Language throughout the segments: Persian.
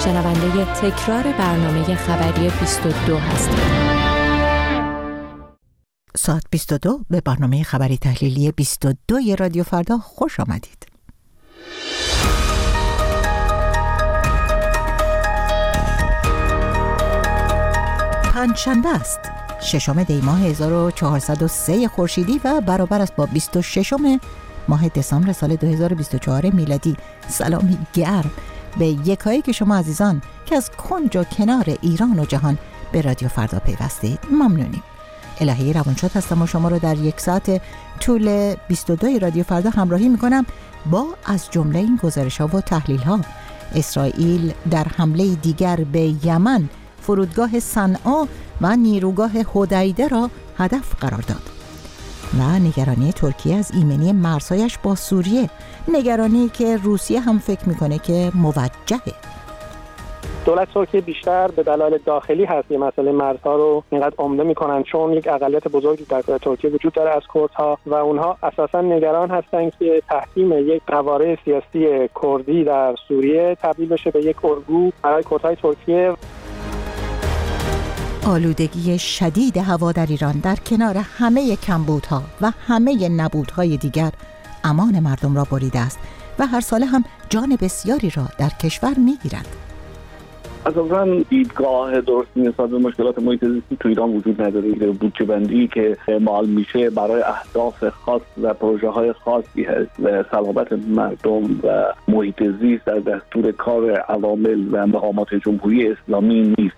شنونده تکرار برنامه خبری 22 هستید. ساعت 22 به برنامه خبری تحلیلی 22 رادیو فردا خوش آمدید. پنجشنبه است، 6 دی ماه 1403 خورشیدی و برابر است با 26 ماه دسامبر سال 2024 میلادی. سلامی گرم به یکایی که شما عزیزان که از کنج و کنار ایران و جهان به رادیو فردا پیوستید ممنونیم. الهی روانشاد هستم و شما رو در یک ساعت طول 22 رادیو فردا همراهی میکنم با از جمله این گزارش ها و تحلیل ها. اسرائیل در حمله دیگر به یمن فرودگاه صنعا و نیروگاه حدیده را هدف قرار داد و نگرانی ترکیه از ایمنی مرزهایش با سوریه، نگرانی که روسیه هم فکر میکنه که موجهه. دولت ترکیه بیشتر به دلایل داخلی هست یه مسئله مرزها رو اینقدر عمده میکنن، چون یک اقلیت بزرگی در ترکیه وجود داره از کردها و اونها اساسا نگران هستن که تحکیم یک قواره سیاسی کردی در سوریه تبدیل بشه به یک الگو برای کردهای ترکیه. آلودگی شدید هوا در ایران در کنار همه کمبودها و همه نبودهای دیگر امان مردم را بریده است و هر ساله هم جان بسیاری را در کشور میگیرد. اساساً دیدگاه درست نسبت به مشکلات محیط زیستی تو ایران وجود نداره. بودجه بندی که اعمال میشه برای اهداف خاص و پروژه های خاصی هست و سلامت مردم و محیط زیست در دستور کار عوامل و مقامات جمهوری اسلامی نیست.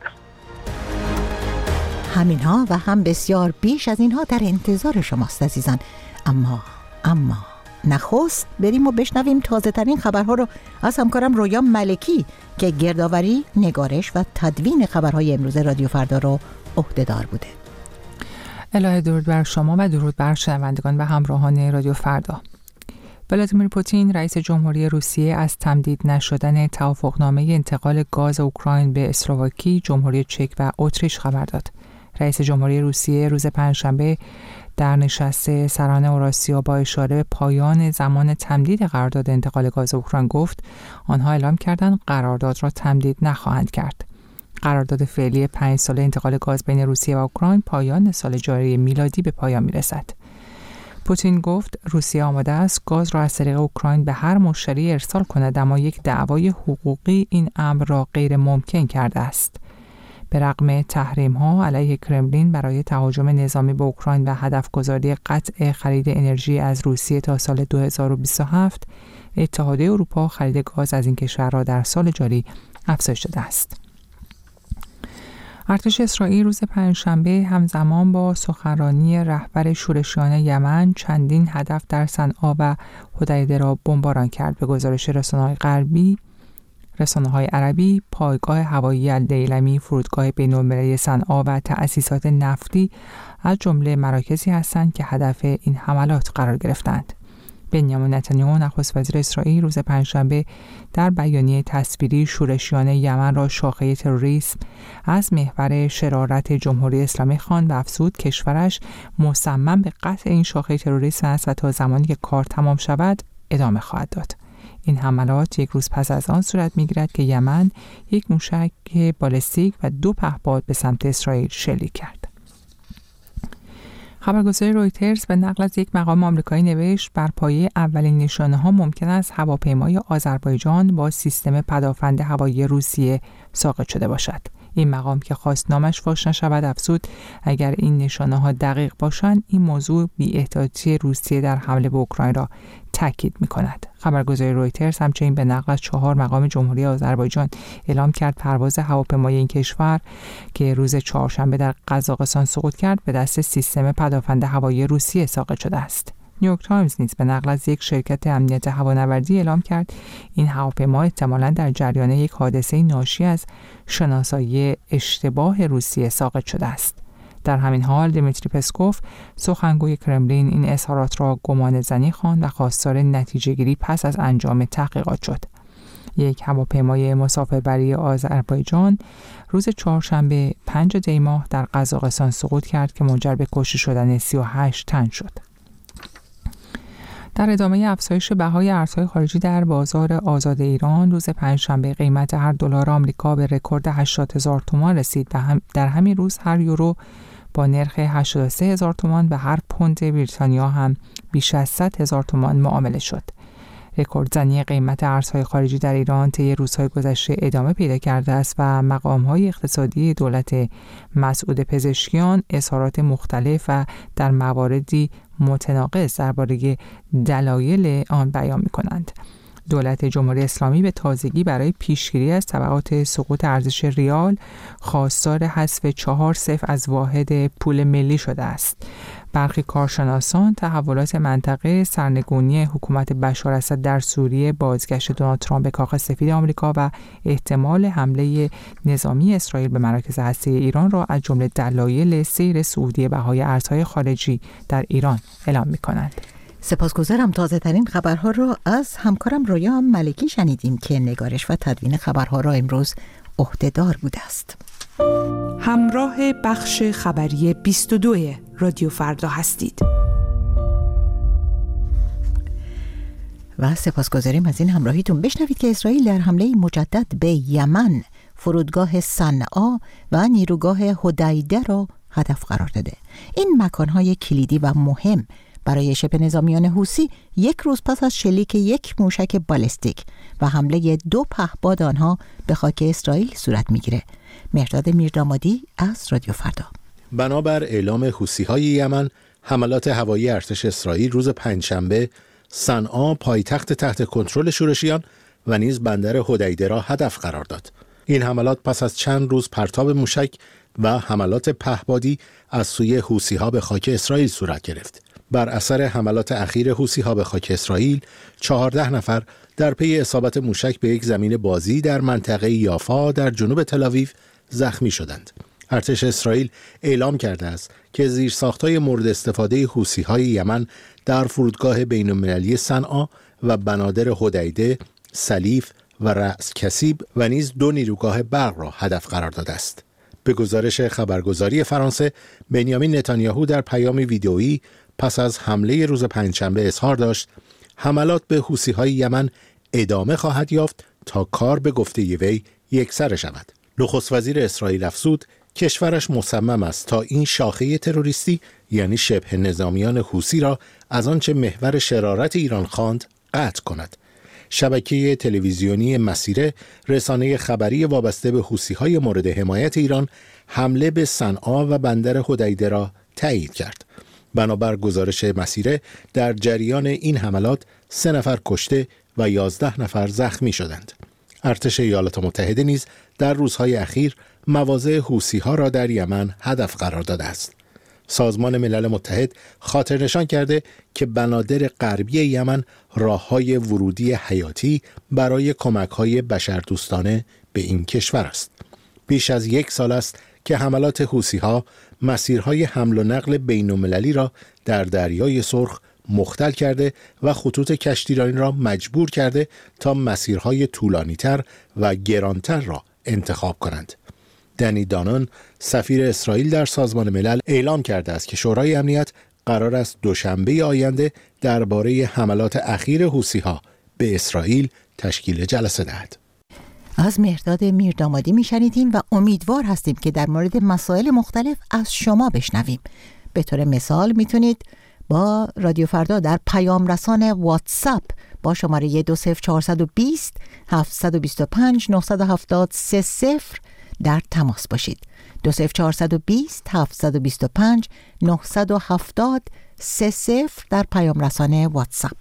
همینها و هم بسیار بیش از اینها در انتظار شماست عزیزان. اما نخست بریم و بشنویم تازه ترین خبرها رو از همکارم رویا ملکی که گردآوری، نگارش و تدوین خبرهای امروز رادیو فردا رو عهده‌دار بوده. الهی درود بر شما و درود بر شنوندگان و همراهان رادیو فردا. ولادیمیر پوتین رئیس جمهوری روسیه از تمدید نشدن توافقنامه انتقال گاز اوکراین به اسلواکی، جمهوری چک و اتریش خبر داد. رئیس جمهوری روسیه روز پنجشنبه در نشست سران اوراسیا با اشاره به پایان زمان تمدید قرارداد انتقال گاز اوکراین گفت آنها اعلام کردند قرارداد را تمدید نخواهند کرد. قرارداد فعلی 5 ساله انتقال گاز بین روسیه و اوکراین پایان سال جاری میلادی به پایان میرسد. پوتین گفت روسیه آماده است گاز را از طریق اوکراین به هر مشتری ارسال کند، اما یک دعوای حقوقی این امر را غیر ممکن کرده است. به رغم تحریم‌ها علیه کرملین برای تهاجم نظامی به اوکراین و هدفگذاری قطع خرید انرژی از روسیه تا سال 2027، اتحادیه اروپا خرید گاز از این کشور را در سال جاری افزایش داده است. ارتش اسرائیل روز پنجشنبه همزمان با سخنرانی رهبر شورشیان یمن چندین هدف در صنعا و حدیده را بمباران کرد. به گزارش رسانه‌های عربی، پایگاه هوایی الدیلمی، فرودگاه بین‌المللی صنعا و تأسیسات نفتی از جمله مراکزی هستند که هدف این حملات قرار گرفتند. بنیامین نتانیاهو نخست وزیر اسرائیل روز پنجشنبه در بیانیه تصویری شورشیان یمن را شاخه تروریسم از محور شرارت جمهوری اسلامی خواند و افزود کشورش مصمم به قطع این شاخه تروریسم است و تا زمانی که کار تمام شود ادامه خواهد داد. این حملات یک روز پس از آن صورت می‌گیرد که یمن یک موشک بالستیک و 2 پهپاد به سمت اسرائیل شلیک کرد. خبرگزاری رویترز به نقل از یک مقام آمریکایی نوشت بر پایه اولین نشانه‌ها ممکن است هواپیمای آذربایجان با سیستم پدافند هوایی روسیه ساقط شده باشد. این مقام که خواست نامش فاش نشود افزود اگر این نشانه‌ها دقیق باشند این موضوع بی‌احتیاطی روسیه در حمله به اوکراین را تاکید می‌کند. خبرگزاری رویترز همچنین به نقل از 4 مقام جمهوری آذربایجان اعلام کرد پرواز هواپیمای این کشور که روز چهارشنبه در قزاقستان سقوط کرد به دست سیستم پدافند هوایی روسیه ساقط شده است. نیویورک تایمز نیز به نقل از یک شرکت امنیت هوانوردی اعلام کرد این هواپیما احتمالاً در جریان یک حادثه ناشی از شناسایی اشتباه روسیه ساقط شده است. در همین حال دیمیتری پسکوف سخنگوی کرملین این اظهارات را گمانه‌زنی خواند و خواستار نتیجه‌گیری پس از انجام تحقیقات شد. یک هواپیمای مسافربری آذربایجان روز چهارشنبه 5 دی ماه در قزاقستان سقوط کرد که منجر به کشته شدن 38 تن شد. در ادامه افزایش بهای ارزهای خارجی در بازار آزاد ایران، روز پنجشنبه قیمت هر دلار آمریکا به رکورد 80,000 تومان رسید و در همین روز هر یورو با نرخ 83,000 تومان و هر پوند بریتانیا هم بیش از 100,000 تومان معامله شد. رکوردزنی قیمت ارزهای خارجی در ایران طی روزهای گذشته ادامه پیدا کرده است و مقام‌های اقتصادی دولت مسعود پزشکیان اظهارات مختلف و در مواردی متناقض درباره دلایل آن بیان می‌کنند. دولت جمهوری اسلامی به تازگی برای پیشگیری از تبعات سقوط ارزش ریال خواستار حذف 4 صفر از واحد پول ملی شده است. برخی کارشناسان تحولات منطقه، سرنگونی حکومت بشار اسد در سوریه، بازگشت دونالد ترامپ به کاخ سفید آمریکا و احتمال حمله نظامی اسرائیل به مراکز هسته‌ای ایران را از جمله دلایل سیر صعودی بهای ارزهای خارجی در ایران اعلام می‌کنند. سپاسگزارم. تازه ترین خبرها را از همکارم رویا ملکی شنیدیم که نگارش و تدوین خبرها را امروز عهده‌دار بوده است. همراه بخش خبری 22 رادیو فردا هستید. و سپاسگزاریم از این همراهیتون. بشنوید که اسرائیل در حمله مجدد به یمن فرودگاه صنعا و نیروگاه هدیده را هدف قرار داده. این مکانهای کلیدی و مهم برای شبه نظامیان حوثی یک روز پس از شلیک یک موشک بالستیک و حمله 2 پهپاد آنها به خاک اسرائیل صورت میگیره. مهرداد میردامادی از رادیو فردا. بنابر اعلام حوثی‌های یمن، حملات هوایی ارتش اسرائیل روز پنجشنبه صنعا، پایتخت تحت کنترل شورشیان و نیز بندر هدیده را هدف قرار داد. این حملات پس از چند روز پرتاب موشک و حملات پهپادی از سوی حوثی‌ها به خاک اسرائیل صورت گرفت. بر اثر حملات اخیر حوثی‌ها به خاک اسرائیل، 14 نفر در پی اصابت موشک به یک زمین بازی در منطقه یافا در جنوب تل‌آویو زخمی شدند. ارتش اسرائیل اعلام کرده است که زیرساخت‌های مورد استفاده حوثی‌های یمن در فرودگاه بین‌المللی صنعا و بنادر هدیده، سلیف و رأس کسیب و نیز 2 نیروگاه برق را هدف قرار داده است. به گزارش خبرگزاری فرانسه، بنیامین نتانیاهو در پیامی ویدئویی پس از حمله روز پنجشنبه اظهار داشت حملات به حوثی‌های یمن ادامه خواهد یافت تا کار به گفته وی یکسره شود. نخست وزیر اسرائیل افزود کشورش مصمم است تا این شاخه تروریستی یعنی شبه نظامیان حوثی را از آنچه محور شرارت ایران خواند قطع کند. شبکه تلویزیونی مسیره، رسانه خبری وابسته به حوثی‌های مورد حمایت ایران، حمله به صنعا و بندر هدیده را تایید کرد. بنابر گزارش مسیره، در جریان این حملات 3 نفر کشته و 11 نفر زخمی شدند. ارتش ایالات متحده نیز در روزهای اخیر مواضع حوثی‌ها را در یمن هدف قرار داده است. سازمان ملل متحد خاطر نشان کرده که بنادر غربی یمن راه‌های ورودی حیاتی برای کمک‌های بشردوستانه به این کشور است. بیش از 1 سال است که حملات حوثی‌ها مسیرهای حمل و نقل بین‌المللی را در دریای سرخ مختل کرده و خطوط کشتیرانی را مجبور کرده تا مسیرهای طولانی‌تر و گرانتر را انتخاب کنند. دنی دانون، سفیر اسرائیل در سازمان ملل، اعلام کرده است که شورای امنیت قرار است دوشنبه آینده درباره حملات اخیر حوثی‌ها به اسرائیل تشکیل جلسه دهد. از مهرداد میردامادی میشنیدیم و امیدوار هستیم که در مورد مسائل مختلف از شما بشنویم. به طور مثال میتونید با رادیو فردا در پیام رسان واتساپ با شماره 20420 725 970 در تماس باشید. 20420 725 970 در پیام رسان واتساپ.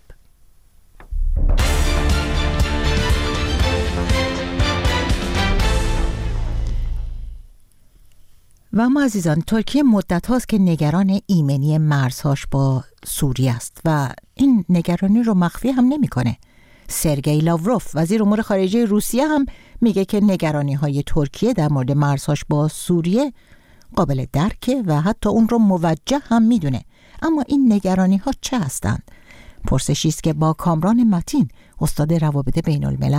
و اما عزیزان، ترکیه مدت هاست که نگران ایمنی مرزهاش با سوریه است و این نگرانی رو مخفی هم نمی‌کنه. سرگئی لاوروف، وزیر امور خارجه روسیه، هم میگه که نگرانی های ترکیه در مورد مرزهاش با سوریه قابل درکه و حتی اون رو موجه هم میدونه. اما این نگرانی ها چه هستند؟ پرسشی است که با کامران متین، استاد روابط بین الملل،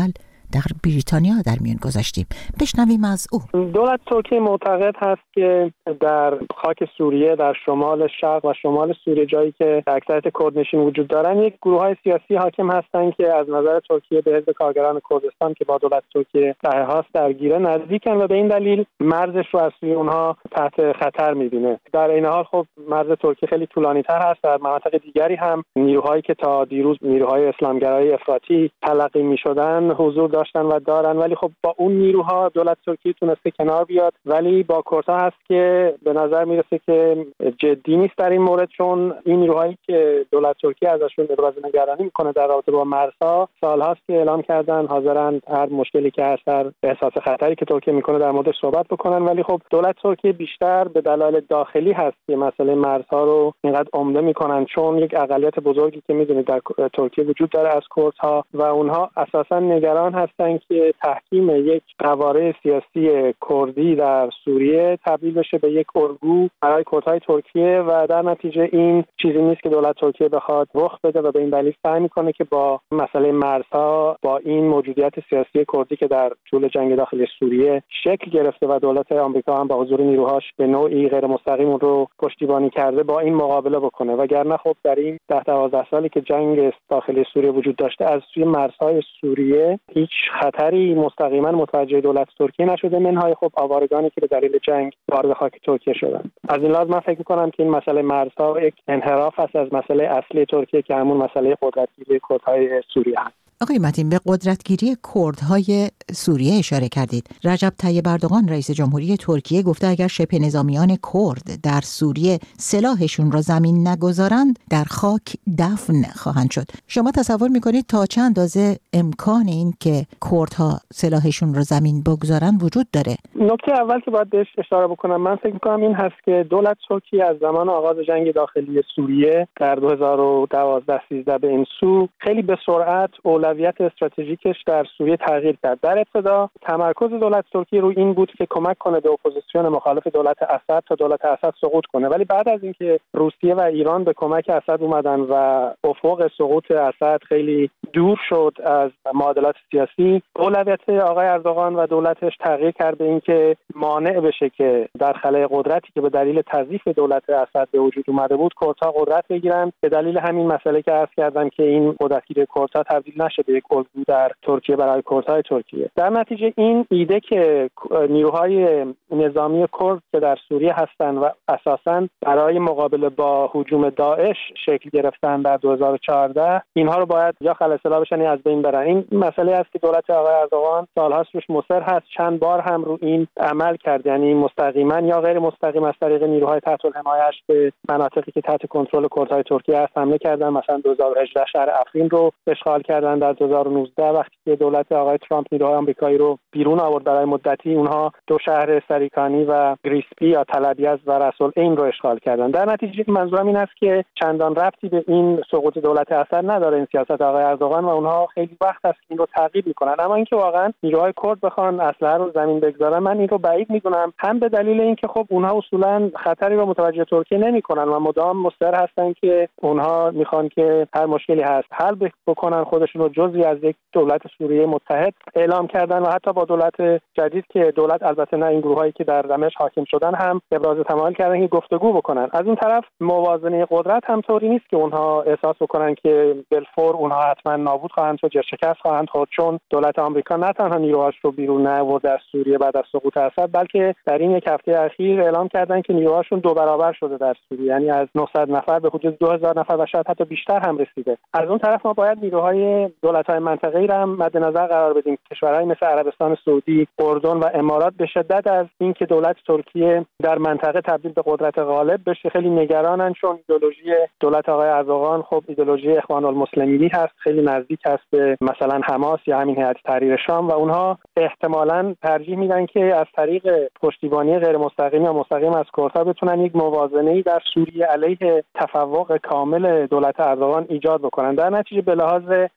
در بریتانیا در میان گذاشتیم. بشنویم از او. دولت ترکیه معتقد هست که در خاک سوریه، در شمال شرق و شمال سوریه، جایی که اکثریت کردنشین وجود دارن، یک گروه‌های سیاسی حاکم هستند که از نظر ترکیه به حزب کارگران کردستان که با دولت ترکیه دهه‌هاست درگیره نزدیکن و به این دلیل مرزش رو از سوی اونها تحت خطر می‌بینه. در این حال خب مرز ترکیه خیلی طولانی‌تر هست. در مناطق دیگری هم نیروهایی که تا دیروز نیروهای اسلامگرای افراطی تلقی می‌شدن حضور داشتن و دارن، ولی خب با اون نیروها دولت ترکیه تونسته کنار بیاد. ولی با کردها هست که به نظر میرسه که جدی نیست در این مورد، چون این نیروهایی که دولت ترکیه ازشون ابراز نگرانی میکنه در رابطه با مرزها سالهاست که اعلام کردن حاضرن هر مشکلی که هست، هر احساس خطری که ترکیه میکنه در موردش صحبت بکنن. ولی خب دولت ترکیه بیشتر به دلایل داخلی هست که مسئله مرزها رو اینقدر عمده میکنن، چون یک اقلیت بزرگی که میدونید در ترکیه وجود داره از کردها و اونها اساسا نگران هستن که تحکیم یک قواره سیاسی کردی در سوریه تبدیل بشه به یک الگو برای کردهای ترکیه و در نتیجه این چیزی نیست که دولت ترکیه بخواد رخ بده و به این دلیل سعی میکنه که با مسئله مرزها، با این موجودیت سیاسی کردی که در طول جنگ داخلی سوریه شکل گرفته و دولت آمریکا هم با حضور نیروهاش به نوعی غیر مستقیم اون رو پشتیبانی کرده، با این مقابله بکنه. وگرنه خب در این 10-12 سالی که جنگ داخلی سوریه وجود داشته از سوی مرزهای سوریه هیچ خطری مستقیما متوجه دولت ترکیه نشده، منهای خب آوارگانی که به دلیل جنگ وارد خاک ترکیه شدن. از این لحاظ من فکر می‌کنم که این مسئله مرزها یک انحراف است از مسئله اصلی ترکیه که همون مسئله قدرتگیری کردهای سوریه است. آقای متین، به قدرتگیری کردهای سوریه اشاره کردید. رجب طیب اردوغان رئیس جمهوری ترکیه گفته اگر شبه نظامیان کرد در سوریه سلاحشون را زمین نگذارند در خاک دفن خواهند شد. شما تصور میکنید تا چه اندازه امکان این که کردها سلاحشون را زمین بگذارن وجود داره؟ نکته اول که باید بهش اشاره بکنم، من فکر میکنم این هست که دولت ترکیه از زمان آغاز جنگ داخلی سوریه در 2012-13 به این سو خیلی به سرعت اولویت استراتژیکش در سوریه تغییر کرد. در ابتدا تمرکز دولت ترکیه روی این بود که کمک کنه به اپوزیسیون مخالف دولت اسد تا دولت اسد سقوط کنه، ولی بعد از اینکه روسیه و ایران به کمک اسد اومدن و افق سقوط اسد خیلی دور شد از معادلات سیاسی، اولویت آقای اردوغان و دولتش تغییر کرد به اینکه مانع بشه که در خلأ قدرتی که به دلیل تضعیف دولت اسد به وجود اومده بود کردها قدرت بگیرن. به دلیل همین مسئله که عرض کردم که این قدرتگیری کردها تبدیل نشه به یک الگو در ترکیه برای کردهای ترکیه. در نتیجه این ایده که نیروهای نظامی کرد که در سوریه هستند و اساساً برای مقابله با هجوم داعش شکل گرفتن در 2014، اینها رو باید یا خلاص‌الله بشن یا از بین برن. این مسئله است که دولت آقای اردوغان سال‌هاست روش مصر هست، چند بار هم رو این عمل کرد، یعنی مستقیما یا غیر مستقیم از طریق نیروهای تحت الحمایه‌اش به مناطقی که تحت کنترل کردهای ترکیه هست حمله کردن. مثلا 2018 شهر افرین رو اشغال کردن، در 2019 وقتی که دولت آقای ترامپ نیروهای آمریکایی رو بیرون آورد برای مدتی، اونها دو شهر سریکانی و گریسپی یا تلبیز و رسول عین رو اشغال کردن. در نتیجه منظورم این است که چندان ربطی به این سقوط دولت اسد نداره این سیاست آقای اردوغان و اونها خیلی وقت است این رو تعقیب میکنن. اما اینکه واقعا نیروهای کرد بخوان اسلحه رو زمین بگذارن، من این رو بعید میدونم، هم به دلیل اینکه خب اونها اصولا خطری رو متوجه ترکیه نمیکنن و مدام مصر هستن که اونها میخوان که هر مشکلی هست حل بکنن، خودشون رو جزئی از یک دولت سوریه متحد اعلام کردن و حتی با دولت جدید که دولت البته نه این گروهایی که در دمشق حاکم شدن هم ابراز تمایل کردن که گفتگو بکنن. از این طرف موازنه قدرت هم طوری نیست که اونها احساس بکنن که بالفور اونها حتما نابود خواهند شد یا شکست خواهند خورد، چون دولت آمریکا نه تنها نیروهاش رو بیرون نیاورده از سوریه بعد از سقوط اسد، بلکه در این یک هفته اخیر اعلام کردن که نیروهاشون 2 برابر شده در سوریه، یعنی از 900 نفر به حدود 2000 نفر و شاید حتی بیشتر هم رسیده. از اون طرف ما باید نیروهای دولت‌های منطقه‌ای را مد نظر قرار بدیم. کشورهای مثل عربستان سعودی، اردن و امارات به شدت از اینکه دولت ترکیه در منطقه تبدیل به قدرت غالب بشه خیلی نگرانن، چون ایدئولوژی دولت آقای اردوغان خب ایدئولوژی اخوان المسلمینی هست، خیلی نزدیک است به مثلا حماس یا همین هیئت تحریر شام و اونها احتمالاً ترجیح میدن که از طریق پشتیبانی غیر مستقیم یا مستقیم از کردها بتونن یک موازنه‌ای در سوریه علیه تفوق کامل دولت اردوغان ایجاد بکنن. در نتیجه به لحاظ ژئوپلیتیک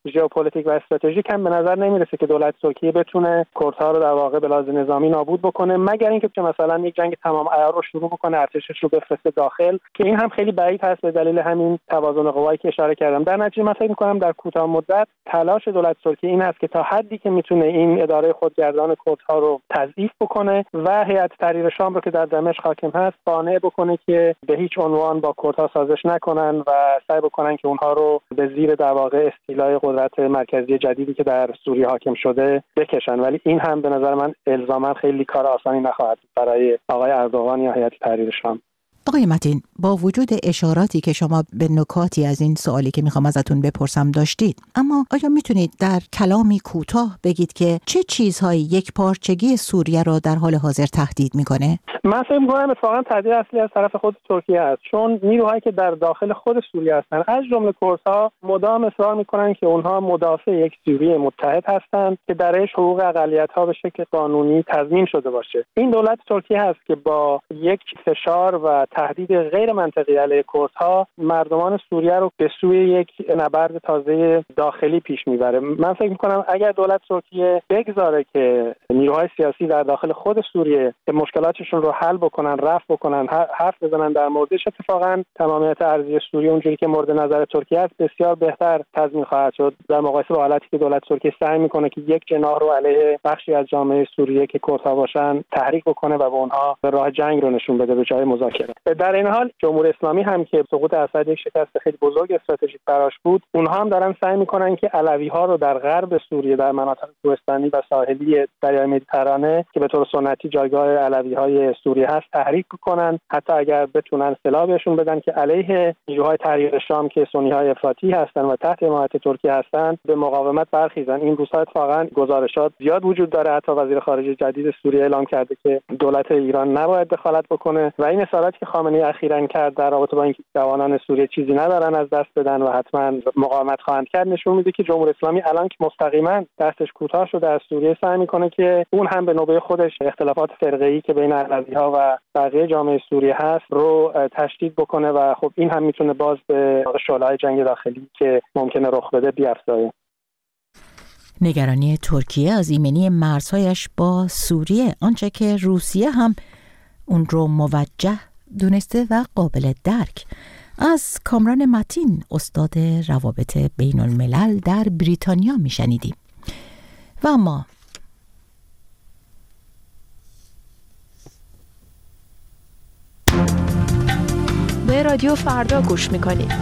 ژئوپلیتیک و استراتژیک هم به نظر نمیرسه که دولت ترکیه بتونه کردها رو در واقع به لحاظ نظامی نابود بکنه، مگر اینکه مثلا یک جنگ تمام عیار رو شروع بکنه، ارتشش رو بفرسته داخل، که این هم خیلی بعید هست به دلیل همین توازن قوایی که اشاره کردم. در نتیجه من فکر می‌کنم در کوتاه مدت تلاش دولت ترکیه این هست که تا حدی که میتونه این اداره خودگردان کردها رو تضعیف بکنه و هیئت تحریر شام رو که در دمشق حاکم هست قانع بکنه که به هیچ عنوان با کردها سازش نکنن و سعی بکنن که اونها رو به زیر در واقع استیلای قدرت مرکزی جدیدی که در سوریه حاکم شده بکشن. ولی این هم به نظر من الزاما خیلی کار آسانی نخواهد برای آقای اردوغان یا هیئت تحریر شام. آقای متین، با وجود اشاراتی که شما به نکاتی از این سوالی که میخوام ازتون بپرسم داشتید، اما آیا میتونید در کلامی کوتاه بگید که چه چیزهایی یکپارچگی سوریه را در حال حاضر تهدید میکنه؟ من فکر می‌کنم اتفاقا تهدید اصلی از طرف خود ترکیه است، چون نیروهایی که در داخل خود سوریه هستند از جمله کردها مدام اصرار میکنن که اونها مدافع یک سوریه متحد هستند که درش حقوق اقلیت‌ها به شکل قانونی تضمین شده باشه. این دولت ترکیه هست که با یک فشار و تهدید غیر منطقی علیه کردها مردمان سوریه رو به سوی یک نبرد تازه داخلی پیش میبره. من فکر میکنم اگر دولت ترکیه بگذاره که نیروهای سیاسی در داخل خود سوریه مشکلاتشون رو حل بکنن، رفع بکنن، حرف بزنن در موردش، اتفاقا تمامیت ارضی سوریه اونجوری که مورد نظر ترکیه است بسیار بهتر تضمین خواهد شد در مقایسه با حالتی که دولت ترکیه سعی میکنه که یک جناح رو علیه بخشی از جامعه سوریه که کردها باشن تحریک بکنه و به اونها راه جنگ رو نشون بده به جای مذاکره. در این حال جمهوری اسلامی هم که سقوط اسد یک شکست خیلی بزرگ استراتژیک براش بود، اونها هم دارن سعی میکنن که علوی‌ها رو در غرب سوریه در مناطق کوهستانی و ساحلی دریای مدیترانه که به طور سنتی جایگاه علوی‌های سوریه هست تحریک کنن، حتی اگر بتونن سلاح بهشون بدن که علیه نیروهای تحریر شام که سنی‌های افراطی هستن و تحت حمایت ترکیه هستن به مقاومت برخیزن. این روزها اتفاقا گزارشات زیاد وجود داره، حتی وزیر خارجه جدید سوریه اعلام کرده که دولت ایران نباید دخالت بکنه و این اصراری که خامنه‌ای اخیراً کرد در رابطه با اینکه جوانان سوریه چیزی ندارن از دست بدن و حتما مقاومت خواهند کرد نشون میده که جمهوری اسلامی الان که مستقیما دستش کوتاه شده از سوریه سعی میکنه که اون هم به نوبه خودش اختلافات فرقه‌ای که بین علوی‌ها و بقیه جامعه سوریه هست رو تشدید بکنه و خب این هم میتونه باز به شعله‌های جنگ داخلی که ممکنه رخ بده بیفزایه. نگرانی ترکیه از ایمنی مرزهایش با سوریه، آنچه که روسیه هم اون رو موجه دونسته و قابل درک. از کامران متین، استاد روابط بین الملل در بریتانیا میشنیدیم. و اما به رادیو فردا گوش میکنید.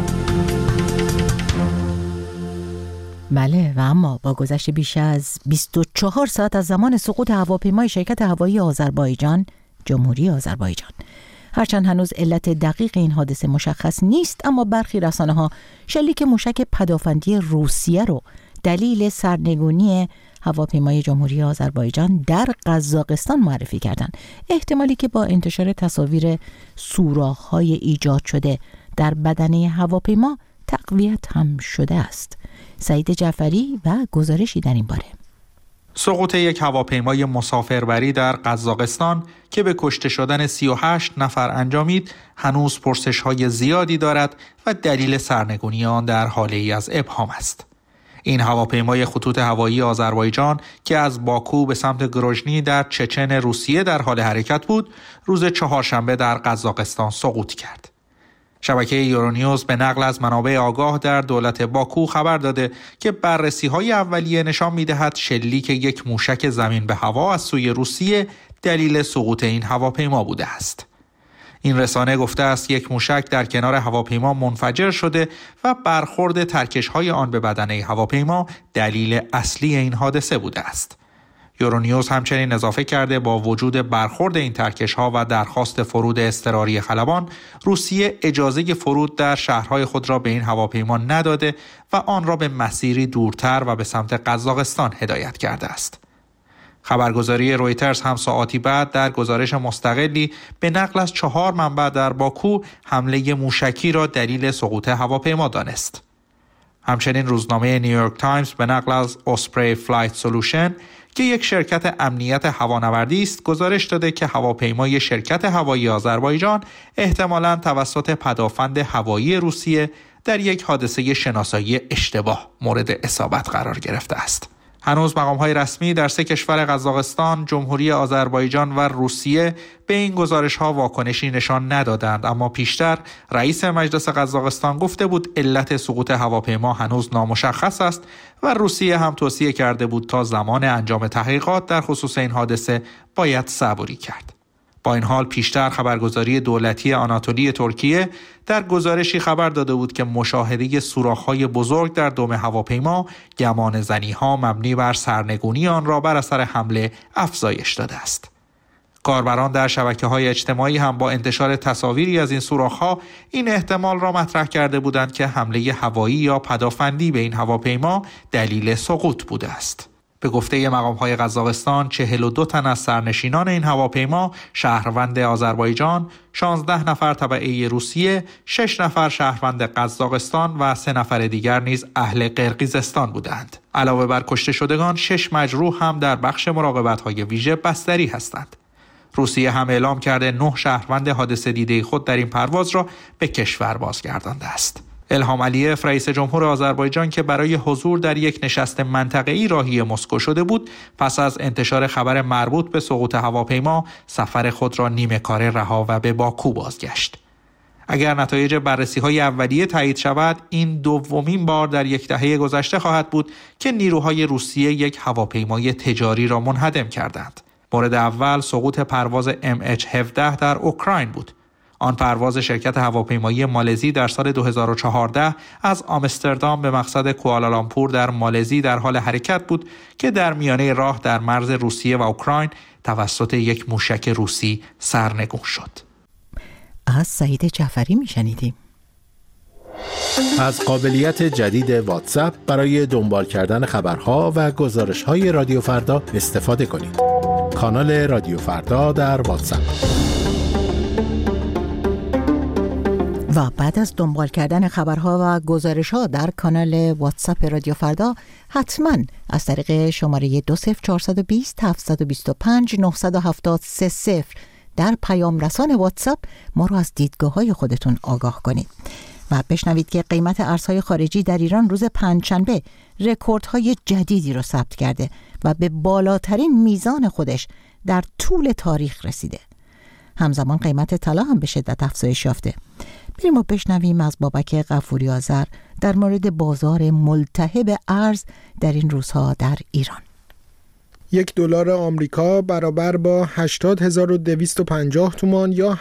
بله، و اما با گذشت بیش از 24 ساعت از زمان سقوط هواپیمای شرکت هوایی آذربایجان، جمهوری آذربایجان، هرچند هنوز علت دقیق این حادثه مشخص نیست، اما برخی رسانه‌ها شلیک موشک پدافندی روسیه رو دلیل سرنگونی هواپیمای جمهوری آذربایجان در قزاقستان معرفی کردند. احتمالی که با انتشار تصاویر سوراخ‌های ایجاد شده در بدنه هواپیما تقویت هم شده است. سعید جعفری و گزارشی در این باره. سقوط یک هواپیمای مسافربری در قزاقستان که به کشته شدن 38 نفر انجامید هنوز پرسش‌های زیادی دارد و دلیل سرنگونی آن در حاله‌ای از ابهام است. این هواپیمای خطوط هوایی آذربایجان که از باکو به سمت گروژنی در چچن روسیه در حال حرکت بود، روز چهارشنبه در قزاقستان سقوط کرد. شبکه یورونیوز به نقل از منابع آگاه در دولت باکو خبر داده که بررسی‌های اولیه نشان می‌دهد شلیک یک موشک زمین به هوا از سوی روسیه دلیل سقوط این هواپیما بوده است. این رسانه گفته است یک موشک در کنار هواپیما منفجر شده و برخورد ترکش‌های آن به بدنه هواپیما دلیل اصلی این حادثه بوده است. یورونیوز همچنین اضافه کرده با وجود برخورد این ترکش‌ها و درخواست فرود اضطراری خلبان، روسیه اجازه فرود در شهرهای خود را به این هواپیما نداده و آن را به مسیری دورتر و به سمت قزاقستان هدایت کرده است. خبرگزاری رویترز هم ساعاتی بعد در گزارش مستقلی به نقل از 4 منبع در باکو حمله موشکی را دلیل سقوط هواپیما دانست. همچنین روزنامه نیویورک تایمز به نقل از اسپری فلایت سولوشن که یک شرکت امنیت هوانوردی است گزارش داده که هواپیمای شرکت هوایی آذربایجان احتمالاً توسط پدافند هوایی روسیه در یک حادثه شناسایی اشتباه مورد اصابت قرار گرفته است. هنوز مقام‌های رسمی در 3 کشور قزاقستان، جمهوری آذربایجان و روسیه به این گزارش‌ها واکنشی نشان ندادند، اما پیشتر رئیس مجلس قزاقستان گفته بود علت سقوط هواپیما هنوز نامشخص است و روسیه هم توصیه کرده بود تا زمان انجام تحقیقات در خصوص این حادثه باید صبوری کرد. با این حال پیشتر خبرگزاری دولتی آناتولی ترکیه در گزارشی خبر داده بود که مشاهده سوراخ‌های بزرگ در دم هواپیما گمانه‌زنی‌ها مبنی بر سرنگونی آن را بر اثر حمله افزایش داده است. کاربران در شبکه‌های اجتماعی هم با انتشار تصاویری از این سوراخ‌ها این احتمال را مطرح کرده بودند که حمله هوایی یا پدافندی به این هواپیما دلیل سقوط بوده است. به گفته مقام‌های قزاقستان 42 تن از سرنشینان این هواپیما شهروند آذربایجان، 16 نفر تبعه روسیه، 6 نفر شهروند قزاقستان و 3 نفر دیگر نیز اهل قرقیزستان بودند. علاوه بر کشته شدگان 6 مجروح هم در بخش مراقبت‌های ویژه بستری هستند. روسیه هم اعلام کرده 9 شهروند حادثه دیده خود در این پرواز را به کشور بازگردانده است. الهام علیف رئیس جمهور آذربایجان که برای حضور در یک نشست منطقه‌ای راهی مسکو شده بود، پس از انتشار خبر مربوط به سقوط هواپیما سفر خود را نیمه کاره رها و به باکو بازگشت. اگر نتایج بررسی‌های اولیه تایید شود، این دومین بار در یک دهه گذشته خواهد بود که نیروهای روسیه یک هواپیمای تجاری را منهدم کردند. مورد اول سقوط پرواز MH17 در اوکراین بود. آن پرواز شرکت هواپیمایی مالزی در سال 2014 از آمستردام به مقصد کوالالامپور در مالزی در حال حرکت بود که در میانه راه در مرز روسیه و اوکراین توسط یک موشک روسی سرنگون شد. از سعید جعفری میشنیدیم. از قابلیت جدید واتساپ برای دنبال کردن خبرها و گزارش‌های رادیو فردا استفاده کنید. کانال رادیو فردا در واتساپ. و بعد از دنبال کردن خبرها و گزارش‌ها در کانال واتساپ رادیو فردا، حتما از طریق شماره 20420 725 970 در پیام رسان واتساپ ما رو از دیدگاه‌های خودتون آگاه کنید و بشنوید که قیمت ارزهای خارجی در ایران روز پنجشنبه رکوردهای جدیدی رو ثبت کرده و به بالاترین میزان خودش در طول تاریخ رسیده. همزمان قیمت طلا هم به شدت افزایش یافته. بریم و بشنویم از بابک غفوری آذر در مورد بازار ملتهب ارز در این روزها در ایران. $1 آمریکا برابر با 80,250 تومان یا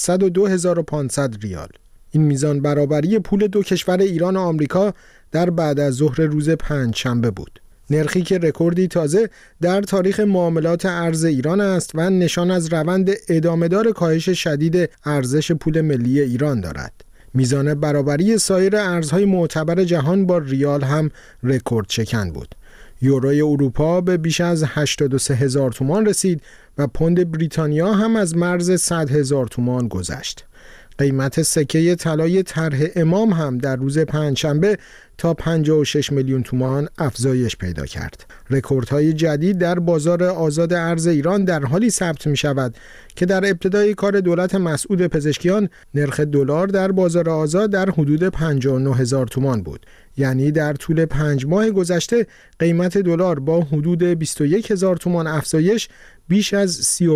802,500 ریال. این میزان برابری پول دو کشور ایران و آمریکا در بعد از ظهر روز پنجشنبه بود. نرخی که رکوردی تازه در تاریخ معاملات ارز ایران است و نشان از روند ادامه‌دار کاهش شدید ارزش پول ملی ایران دارد. میزان برابری سایر ارزهای معتبر جهان با ریال هم رکورد شکن بود. یوروی اروپا به بیش از 83,000 تومان رسید و پوند بریتانیا هم از مرز 100,000 تومان گذشت. قیمت سکه طلای طرح امام هم در روز پنجشنبه تا 56 میلیون تومان افزایش پیدا کرد. رکوردهای جدید در بازار آزاد ارز ایران در حالی ثبت می شود که در ابتدای کار دولت مسعود پزشکیان نرخ دلار در بازار آزاد در حدود 59,000 تومان بود. یعنی در طول 5 ماه گذشته قیمت دلار با حدود 21,000 تومان افزایش بیش از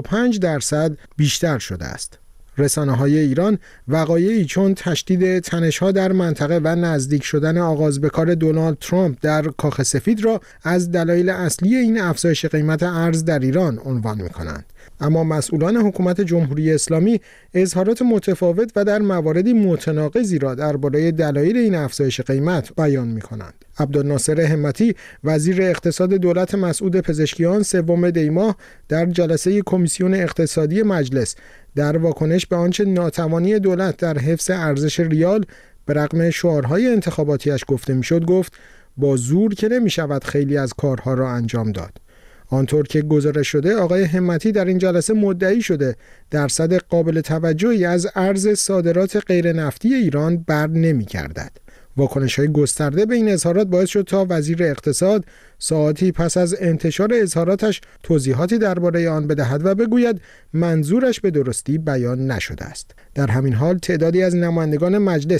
35% بیشتر شده است. رسانه‌های ایران وقایعی چون تشدید تنش‌ها در منطقه و نزدیک شدن آغاز به کار دونالد ترامپ در کاخ سفید را از دلایل اصلی این افزایش قیمت ارز در ایران عنوان می‌کنند. اما مسئولان حکومت جمهوری اسلامی اظهارات متفاوت و در مواردی متناقضی را درباره دلایل این افزایش قیمت بیان می‌کنند. عبدالناصر همتی وزیر اقتصاد دولت مسعود پزشکیان 3 دی ماه در جلسه کمیسیون اقتصادی مجلس در واکنش به آنچه ناتوانی دولت در حفظ ارزش ریال به رغم شعارهای انتخاباتیش گفته میشد گفت با زور که نمی‌شود خیلی از کارها را انجام داد. آنطور که گزارش شده آقای همتی در این جلسه مدعی شده درصد قابل توجهی از ارز صادرات غیر نفتی ایران بر نمی‌گردد. واکنش‌های گسترده به این اظهارات باعث شد تا وزیر اقتصاد ساعتی پس از انتشار اظهاراتش توضیحاتی درباره آن بدهد و بگوید منظورش به درستی بیان نشده است. در همین حال تعدادی از نمایندگان مجلس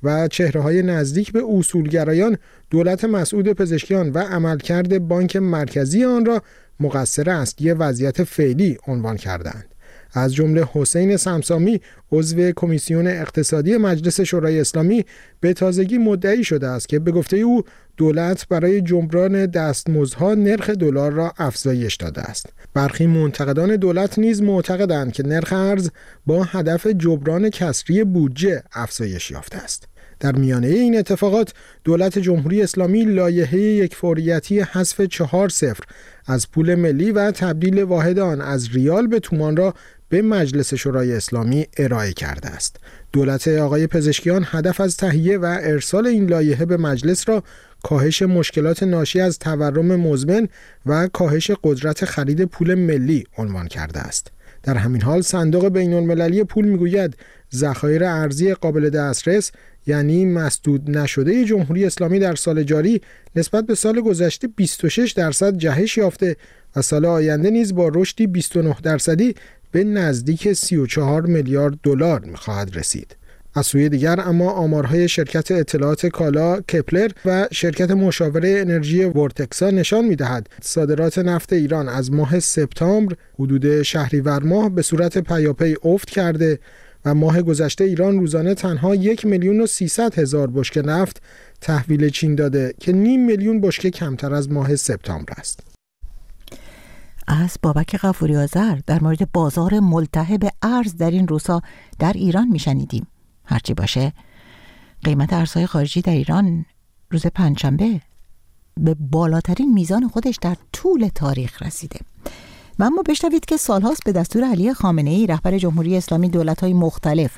و چهره‌های نزدیک به اصولگرایان دولت مسعود پزشکیان و عملکرد بانک مرکزی آن را مقصر اصلی وضعیت فعلی عنوان کردند. از جمله حسین سمسامی عضو کمیسیون اقتصادی مجلس شورای اسلامی به تازگی مدعی شده است که به گفته او دولت برای جبران دستمزدها نرخ دلار را افزایش داده است. برخی منتقدان دولت نیز معتقدند که نرخ ارز با هدف جبران کسری بودجه افزایش یافته است. در میانه این اتفاقات دولت جمهوری اسلامی لایحه یکفوریتی حذف 4 صفر از پول ملی و تبدیل واحد آن از ریال به تومان را به مجلس شورای اسلامی ارائه کرده است. دولت آقای پزشکیان هدف از تهیه و ارسال این لایحه به مجلس را کاهش مشکلات ناشی از تورم مزمن و کاهش قدرت خرید پول ملی عنوان کرده است. در همین حال صندوق بین‌المللی پول میگوید ذخایر ارزی قابل دسترس یعنی مسدود نشده جمهوری اسلامی در سال جاری نسبت به سال گذشته 26% جهش یافته و سال آینده نیز با رشدی 29% به نزدیک 34 میلیارد دلار می‌خواهد رسید. از سوی دیگر اما آمارهای شرکت اطلاعات کالا کپلر و شرکت مشاوره انرژی ورتکسا نشان می‌دهد صادرات نفت ایران از ماه سپتامبر حدود شهریور ماه به صورت پیاپی افت کرده و ماه گذشته ایران روزانه تنها 1,300,000 بشکه نفت تحویل چین داده که 500,000 بشکه کمتر از ماه سپتامبر است. از بابک غفوری آذر در مورد بازار ملتهب ارز در این روزها در ایران میشنیدیم. هرچی باشه قیمت ارزهای خارجی در ایران روز پنجشنبه به بالاترین میزان خودش در طول تاریخ رسیده. و اما بشنوید که سالهاست به دستور علی خامنه‌ای رهبر جمهوری اسلامی دولت‌های مختلف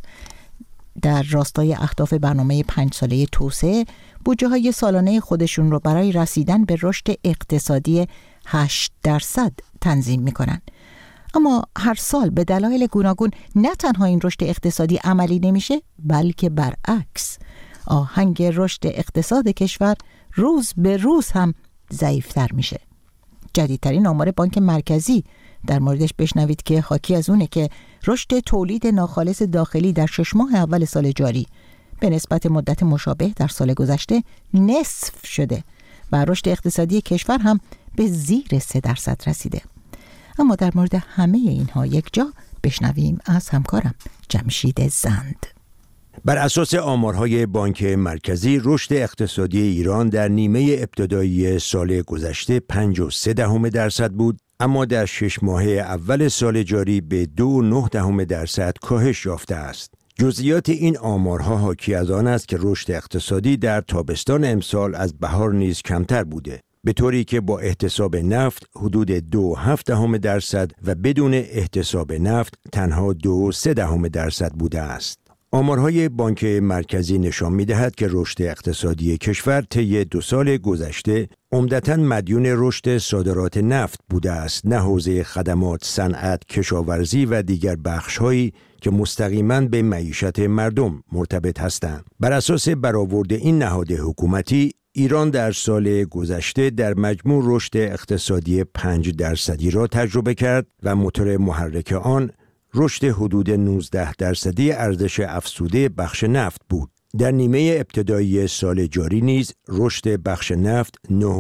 در راستای اهداف برنامه 5 ساله توسعه بودجه‌های سالانه خودشون رو برای رسیدن به رشد اقتصادی 8% تنظیم می‌کنن. اما هر سال به دلایل گوناگون نه تنها این رشد اقتصادی عملی نمیشه، بلکه برعکس آهنگ رشد اقتصاد کشور روز به روز هم ضعیف‌تر میشه. جدیدترین آمار بانک مرکزی در موردش بشنوید که حاکی از اونه که رشد تولید ناخالص داخلی در 6 ماه اول سال جاری به نسبت مدت مشابه در سال گذشته نصف شده و رشد اقتصادی کشور هم به زیر 3% رسیده. اما در مورد همه اینها یک جا بشنویم از همکارم جمشید زند. بر اساس آمارهای بانک مرکزی رشد اقتصادی ایران در نیمه ابتدایی سال گذشته 5.3% بود، اما در 6 ماهه اول سال جاری به 2.9% کاهش یافته است. جزئیات این آمارها حاکی از آن است که رشد اقتصادی در تابستان امسال از بهار نیز کمتر بوده، به طوری که با احتساب نفت حدود 2.7% و بدون احتساب نفت تنها 2.3% بوده است. آمارهای بانک مرکزی نشان می‌دهد که رشد اقتصادی کشور طی 2 سال گذشته عمدتاً مدیون رشد صادرات نفت بوده است، نه حوزه خدمات، صنعت، کشاورزی و دیگر بخش‌هایی که مستقیماً به معیشت مردم مرتبط هستند. بر اساس برآورد این نهاد حکومتی، ایران در سال گذشته در مجموع رشد اقتصادی 5% را تجربه کرد و موتور محرک آن رشد حدود 19% ارزش افزوده بخش نفت بود. در نیمه ابتدایی سال جاری نیز رشد بخش نفت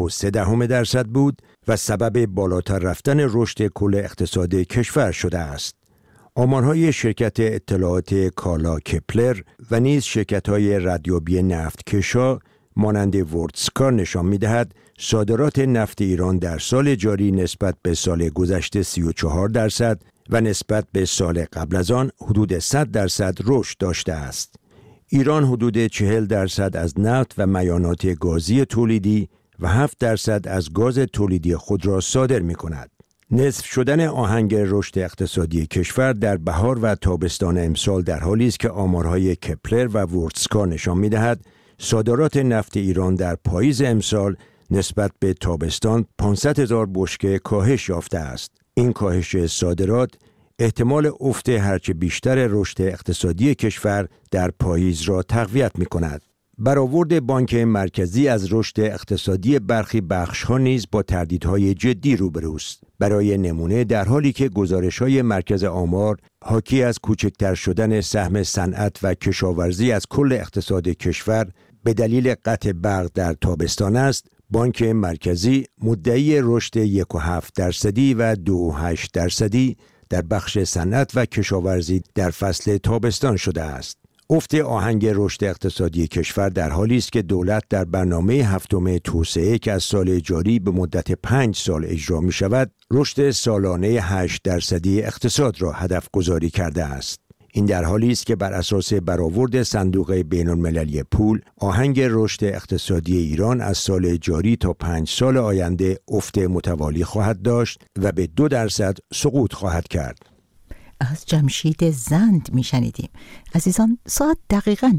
9.3% بود و سبب بالاتر رفتن رشد کل اقتصاد کشور شده است. آمارهای شرکت اطلاعات کالا کپلر و نیز شرکت‌های ردیابی نفتکشا مانند ورتسکا نشان می‌دهد صادرات نفت ایران در سال جاری نسبت به سال گذشته 34% و نسبت به سال قبل از آن حدود 100% رشد داشته است. ایران حدود 40% از نفت و میانات گازی تولیدی و 7% از گاز تولیدی خود را صادر می‌کند. نصف شدن آهنگ رشد اقتصادی کشور در بهار و تابستان امسال در حالی است که آمارهای کپلر و ورتسکا نشان می‌دهد صادرات نفت ایران در پاییز امسال نسبت به تابستان 500,000 بشکه کاهش یافته است. این کاهش صادرات احتمال افت هرچه بیشتر رشد اقتصادی کشور در پاییز را تقویت می‌کند. برآورد بانک مرکزی از رشد اقتصادی برخی بخش‌ها نیز با تهدیدهای جدی روبروست. برای نمونه در حالی که گزارش‌های مرکز آمار حاکی از کوچکتر شدن سهم صنعت و کشاورزی از کل اقتصاد کشور به دلیل قطع برق در تابستان است، بانک مرکزی مدعی رشد 1.7% و 2.8% در بخش صنعت و کشاورزی در فصل تابستان شده است. افت آهنگ رشد اقتصادی کشور در حالی است که دولت در برنامه هفتم توسعه که از سال جاری به مدت 5 سال اجرا می شود، رشد سالانه 8% اقتصاد را هدف گذاری کرده است. این در حالی است که بر اساس برآورد صندوق بین‌المللی پول، آهنگ رشد اقتصادی ایران از سال جاری تا 5 سال آینده افت متوالی خواهد داشت و به 2% سقوط خواهد کرد. از جمشید زند میشنیدیم. عزیزان، ساعت دقیقاً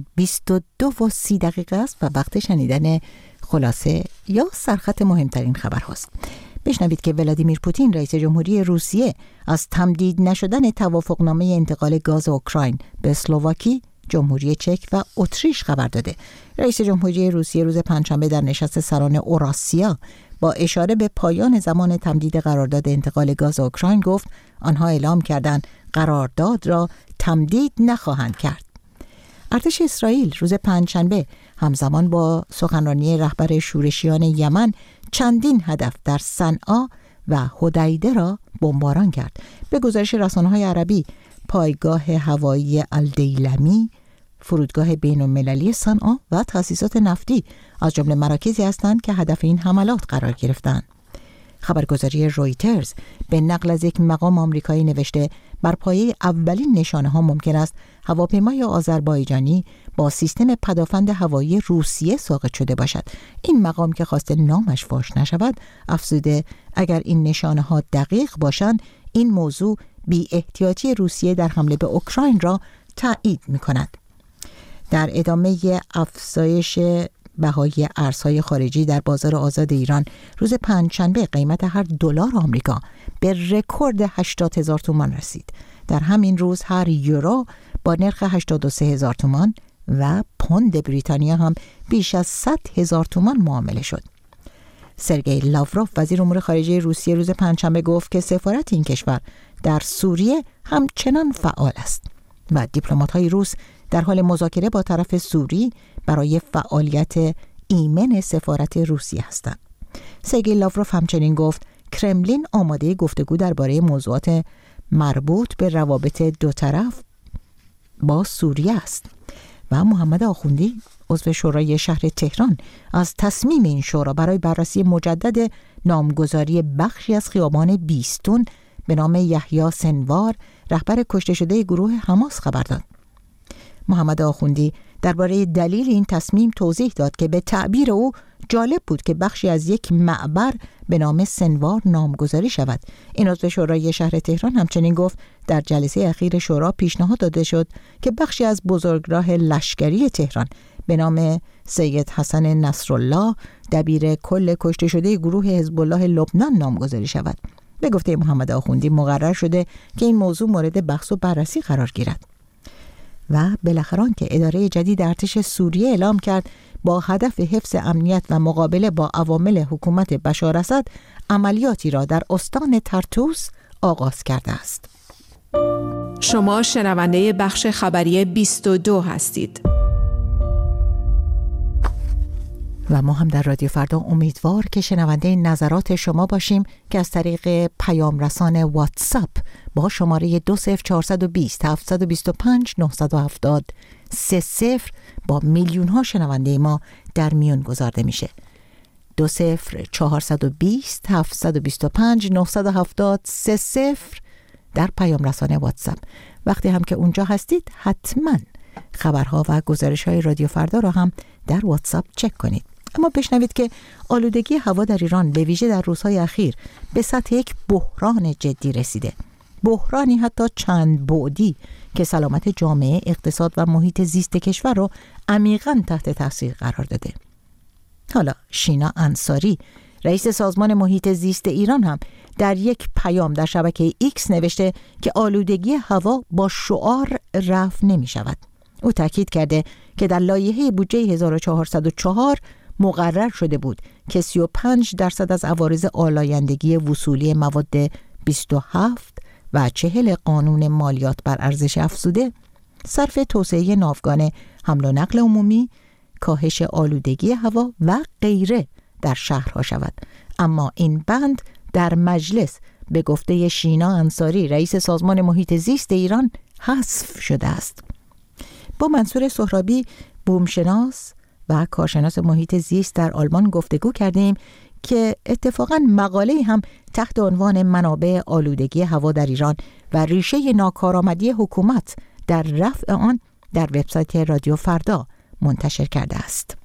22:30 است و وقت شنیدن خلاصه یا سرخط مهمترین خبر هاست. بشنوید که ولادیمیر پوتین رئیس جمهوری روسیه از تمدید نشدن توافقنامه انتقال گاز اوکراین به اسلواکی، جمهوری چک و اتریش خبر داده. رئیس جمهوری روسیه روز پنجشنبه در نشست سران اوراسیا با اشاره به پایان زمان تمدید قرارداد انتقال گاز اوکراین گفت آنها اعلام کردند قرارداد را تمدید نخواهند کرد. ارتش اسرائیل روز پنجشنبه همزمان با سخنرانی رهبر شورشیان یمن چندین هدف در صنعا و حدیده را بمباران کرد. به گزارش رسانه‌های عربی، پایگاه هوایی الدیلمی، فرودگاه بین‌المللی صنعا و تأسیسات نفتی از جمله مراکزی هستند که هدف این حملات قرار گرفتند. خبرگزاری رویترز به نقل از یک مقام آمریکایی نوشته بر پایه اولین نشانه‌ها ممکن است هواپیمای آذربایجانی با سیستم پدافند هوایی روسیه ساقط شده باشد. این مقام که خواسته نامش فاش نشود افزوده اگر این نشانه‌ها دقیق باشند این موضوع بی احتیاطی روسیه در حمله به اوکراین را تایید می‌کند. در ادامه افزایش بهای ارزهای خارجی در بازار آزاد ایران روز پنجشنبه قیمت هر دلار آمریکا به رکورد 80,000 تومان رسید. در همین روز هر یورو با نرخ 83,000 تومان و پوند بریتانیا هم بیش از 100,000 تومان معامله شد. سرگئی لاوروف وزیر امور خارجه روسیه روز پنجشنبه گفت که سفارت این کشور در سوریه همچنان فعال است و دیپلمات‌های روس در حال مذاکره با طرف سوری برای فعالیت ایمن سفارت روسیه هستند. سرگئی لاوروف همچنین گفت کرملین آماده گفتگو درباره موضوعات مربوط به روابط دو طرف با سوریه است. و محمد آخوندی عضو شورای شهر تهران از تصمیم این شورا برای بررسی مجدد نامگذاری بخشی از خیابان بیستون به نام یحیی سنوار، رهبر کشته شده گروه حماس خبر داد. محمد آخوندی درباره دلیل این تصمیم توضیح داد که به تعبیر او جالب بود که بخشی از یک معبر به نام سنوار نامگذاری شود. این عضو شورای شهر تهران همچنین گفت در جلسه اخیر شورا پیشنهاد داده شد که بخشی از بزرگراه لشکری تهران به نام سید حسن نصرالله، دبیر کل کشته شده گروه حزب الله لبنان نامگذاری شود. به گفته محمد آخوندی مقرر شده که این موضوع مورد بحث و بررسی قرار گیرد. و بالاخره که اداره جدید ارتش سوریه اعلام کرد با هدف حفظ امنیت و مقابله با عوامل حکومت بشار اسد عملیاتی را در استان ترتوس آغاز کرده است. شما شنونده بخش خبری 22 هستید. و ما هم در رادیو فردا امیدوار که شنونده نظرات شما باشیم که از طریق پیام رسان واتساپ با شماره 20420 725 970 30 با میلیون ها شنونده ما در میون گذارده میشه. 20420 725 970 30 در پیام رسان واتساپ. وقتی هم که اونجا هستید حتما خبرها و گزارش‌های رادیو فردا را هم در واتساپ چک کنید. اما بشنوید که آلودگی هوا در ایران به ویژه در روزهای اخیر به سطح یک بحران جدی رسیده. بحرانی حتی چند بعدی که سلامت جامعه، اقتصاد و محیط زیست کشور را عمیقاً تحت تاثیر قرار داده. حالا شینا انصاری، رئیس سازمان محیط زیست ایران هم در یک پیام در شبکه ایکس نوشته که آلودگی هوا با شعار رفع نمی شود. او تاکید کرده که در لایحه بودجه 1404 مقرر شده بود که 35% از عوارض آلایندگی وصولی مواد 27 و 40 قانون مالیات بر ارزش افزوده صرف توسعه ناوگان حمل و نقل عمومی، کاهش آلودگی هوا و غیره در شهرها شود. اما این بند در مجلس به گفته شینا انصاری رئیس سازمان محیط زیست ایران حذف شده است. با منصور سهرابی بومشناس و کارشناس محیط زیست در آلمان گفتگو کردیم که اتفاقاً مقاله هم تحت عنوان منابع آلودگی هوا در ایران و ریشه ناکارآمدی حکومت در رفع آن در وبسایت رادیو فردا منتشر کرده است.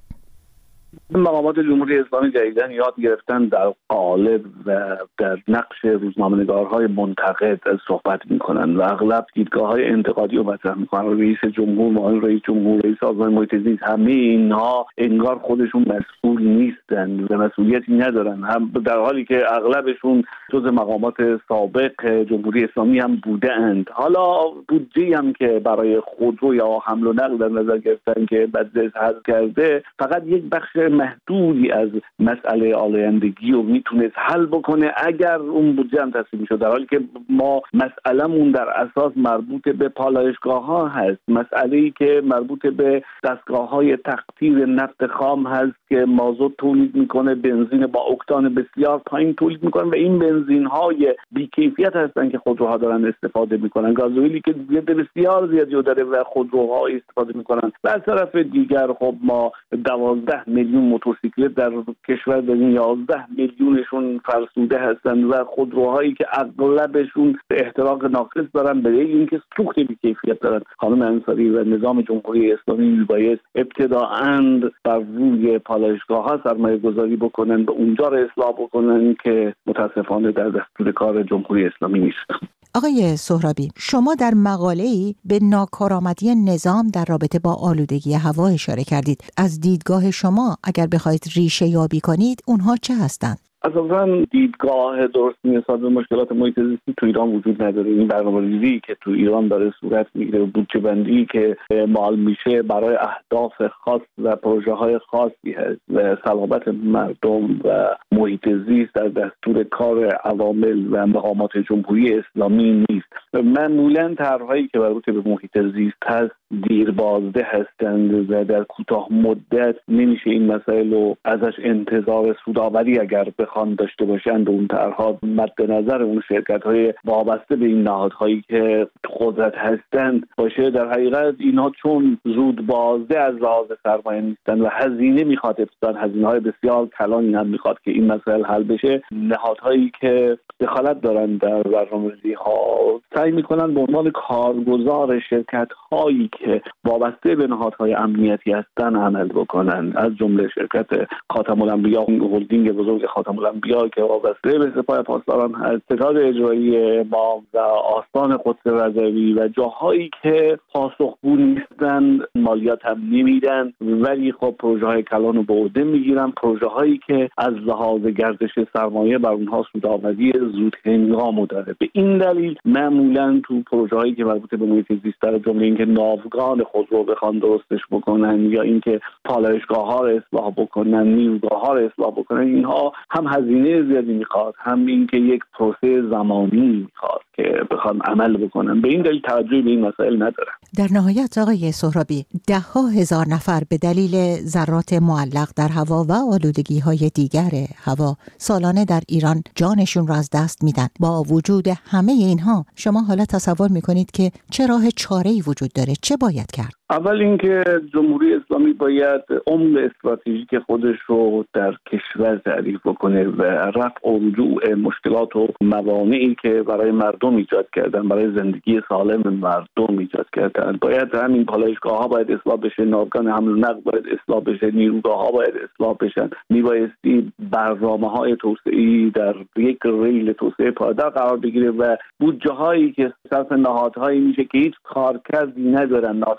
مقامات جمهوری اسلامی جدیداً یاد گرفتن در قالب و در نقش روزنامه‌نگارهای منتقد صحبت می‌کنن و اغلب دیدگاه‌های انتقادی رو مطرح می‌کنن. رئیس جمهور، معاون رئیس جمهور، رئیس سازمان محیط زیست، همه اینها انگار خودشون مسئول نیستن و مسئولیتی ندارن، هم در حالی که اغلبشون جزء مقامات سابق جمهوری اسلامی هم بودند. حالا بودجه‌ای هم که برای خودرو یا حمل و نقل در نظر گرفتن که مجلس حذف کرده فقط یک بخش محدودی از مسئله آلایندگی رو میتونست حل بکنه اگر اون بودجه هم تصویب شد، در حالی که ما مسئله‌مون در اساس مربوط به پالایشگاه‌ها هست، مسئله‌ای که مربوط به دستگاه‌های تقطیر نفت خام هست که مازوت تولید میکنه، بنزین با اکتان بسیار پایین تولید میکنه و این بنزین‌های بی‌کیفیت هستن که خودروها دارن استفاده میکنن، گازوئیلی که بسیار زیادی داره و خودروها استفاده میکنن. و از طرف دیگر خب ما 12 میلیون موتورسیکلت در کشور داریم، 11 میلیونشون فرسوده هستن و خودروهایی که اغلبشون احتراق ناقص دارن به اینکه سوخت بی‌کیفیت دارن. خانم انصاری و نظام جمهوری اسلامی میباید ابتداءً بر روی پالایشگاه‌ها سرمایه‌گذاری بکنن و اونجا رو اصلاح بکنن که متاسفانه در دستور کار جمهوری اسلامی نیست. آقای سهرابی، شما در مقاله‌ای به ناکارآمدی نظام در رابطه با آلودگی هوا اشاره کردید. از دیدگاه شما اگر بخواید ریشه یابی کنید اونها چه هستند؟ اساساً دیدگاه درستی نسبت به مشکلات محیط زیستی تو ایران وجود نداره. این برنامه‌ریزی که تو ایران داره صورت میگیره و بودجه بندی که مال میشه برای اهداف خاص و پروژه‌های خاصی هست و سلامت مردم و محیط زیست در دستور کار عوامل و مقامات جمهوری اسلامی نیست. معمولاً طرح‌هایی که مربوط به محیط زیست هست دیربازده هستند و در کوتاه مدت نمیشه این مسائل رو ازش انتظار سودآوری اگر بخوان داشته باشند اون طرح‌ها مد نظر اون شرکت‌های وابسته به این نهادهایی که قدرت هستند باشه. در حقیقت اینها چون زود بازده از لحاظ سرمایه نیستن و هزینه میخواد، ابتداً هزینه‌های بسیار کلانی هم میخواد که این مسائل حل بشه، نهادهایی که دخالت دارن در برنامه‌ریزی‌ها سعی میکنن به عنوان کارگزار شرکت‌هایی که وابسته به نهادهای امنیتی هستن عمل بکنن، از جمله شرکت خاتم الانبیا، هلدینگ بزرگ خاتم الانبیا که وابسته به سپاه پاسداران هست، ستاد اجرایی ما و آستان قدس رضوی و جاهایی که پاسخگو نیستن، مالیات هم نمیدن ولی خب پروژه های کلان رو به عهده میگیرن، پروژه هایی که از لحاظ گردش سرمایه بر اونها سودآوری زود هنگام داره. به این دلیل معمولا تو پروژه هایی که مربوط به محیط زیست در جمله اینکه ناوگان خود رو بخوان درستش بکنن یا اینکه پالایشگاه ها رو اصلاح بکنن، نیروگاه ها رو اصلاح بکنن، اینها هم هزینه زیادی میخواد، هم اینکه یک پروسه زمانی میخواد که بخوان عمل بکنن. به این دلیل توجه به این مسائل ندارن. در نهایت آقای سهرابی، 10,000 نفر به دلیل ذرات معلق در هوا و آلودگی های دیگر هوا سالانه در ایران جانشون را از دست میدن. با وجود همه اینها شما حالا تصور میکنید که چه راه چاره‌ای وجود داره؟ چه باید کرد؟ اول اینکه جمهوری اسلامی باید عمق استراتژیک خودش رو در کشور تعریف بکنه و رفع و رجوع مشکلات و موانعی که برای مردم ایجاد کردن، برای زندگی سالم مردم ایجاد کردن. باید همین پالایشگاه‌ها باید اصلاح بشه، ناوگان حمل و نقل باید اصلاح بشه، نیروگاه‌ها باید اصلاح بشن. میبایستی برنامه‌های توسعه‌ای در یک ریل توسعه پایدار قرار بگیره و بودجه‌هایی که صرف نهادهایی میشه که هیچ کارکردی ندارن، نهادهای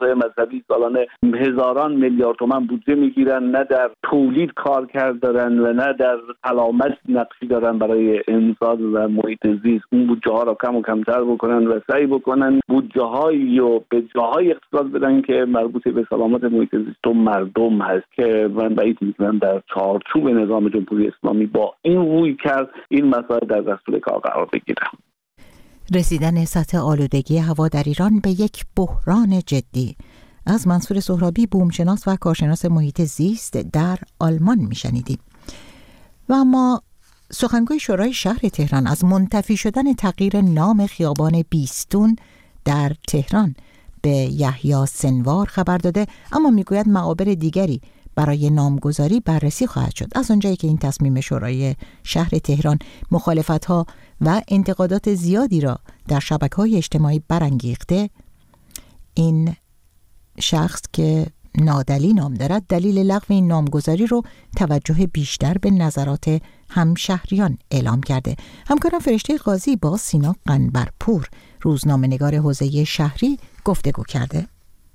مرتبی سالانه هزاران میلیارد تومان بودجه میگیرن، نه در تولید کار کرد دارن و نه در سلامت نقشی دارن برای انسان و محیط زیست. اون بودجه ها را کم و کمتر بکنن و سعی بکنن بودجه هایی رو به جاهای اختصاص بدن که مربوط به سلامت محیط زیست و مردم هست که من بعید می‌دونم در چارچوب نظام جمهوری اسلامی با این روی کرد این مسائل در دستور کار قرار بگیره. رسیدن سطح آلودگی هوا در ایران به یک بحران جدی. از منصور سهرابی، بومشناس و کارشناس محیط زیست در آلمان میشنیدیم. و اما سخنگوی شورای شهر تهران از منتفی شدن تغییر نام خیابان بیستون در تهران به یحیی سنوار خبر داده، اما میگوید معابر دیگری برای نامگذاری بررسی خواهد شد. از اونجایی که این تصمیم شورای شهر تهران مخالفت‌ها و انتقادات زیادی را در شبکه‌های اجتماعی برانگیخته، این شخص که نادلی نام دارد دلیل لغو این نامگذاری رو توجه بیشتر به نظرات همشهریان اعلام کرده. همکارم فرشته قاضی با سینا قنبرپور، روزنامه‌نگار حوزه شهری، گفتگو کرده.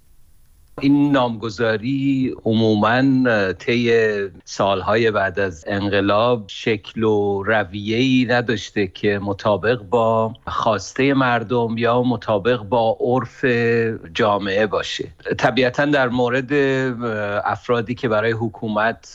این نامگذاری عموماً طی سالهای بعد از انقلاب شکل و رویه‌ای نداشته که مطابق با خواسته مردم یا مطابق با عرف جامعه باشه. طبیعتاً در مورد افرادی که برای حکومت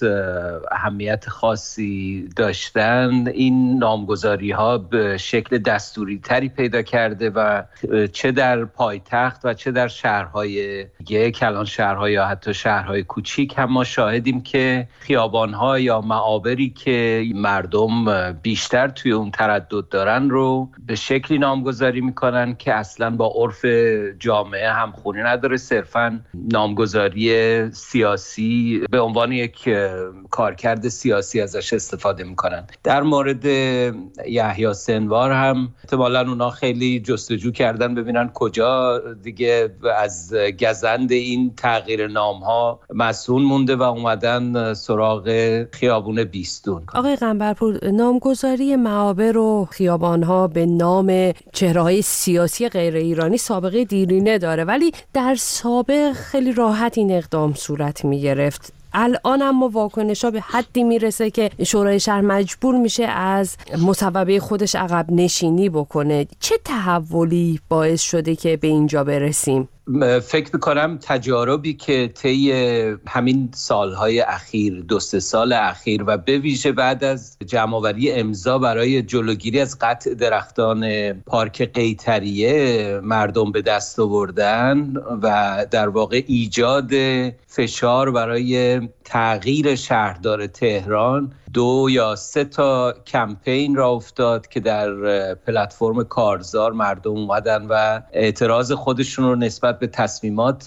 اهمیت خاصی داشتن، این نامگذاری‌ها به شکل دستوری تری پیدا کرده و چه در پایتخت و چه در شهرهای دیگه، الان شهرها یا حتی شهرهای کوچیک هم ما شاهدیم که خیابانها یا معابری که مردم بیشتر توی اون تردد دارن رو به شکلی نامگذاری میکنن که اصلا با عرف جامعه همخوانی نداره، صرفا نامگذاری سیاسی به عنوان یک کارکرد سیاسی ازش استفاده میکنن. در مورد یحیی سنوار هم احتمالاً اونا خیلی جستجو کردن ببینن کجا دیگه از گزند این تغییر نام‌ها مسئول مونده و اومدن سراغ خیابون بیستون. آقای قنبرپور، نامگذاری معابر و خیابان‌ها به نام چهره‌های سیاسی غیر ایرانی سابقه دیرینه داره، ولی در سابق خیلی راحت این اقدام صورت می‌گرفت. الان اما واکنش‌ها به حدی میرسه که شورای شهر مجبور میشه از مصوبه خودش عقب نشینی بکنه. چه تحولی باعث شده که به اینجا برسیم؟ فکر میکنم تجاربی که طی همین سالهای اخیر، 2-3 سال اخیر و به ویژه بعد از جمع‌آوری امضا برای جلوگیری از قطع درختان پارک قیطریه مردم به دست آوردن و در واقع ایجاد فشار برای تغییر شهردار تهران، 2 یا 3 تا کمپین را افتاد که در پلتفرم کارزار مردم اومدن و اعتراض خودشون رو نسبت به تصمیمات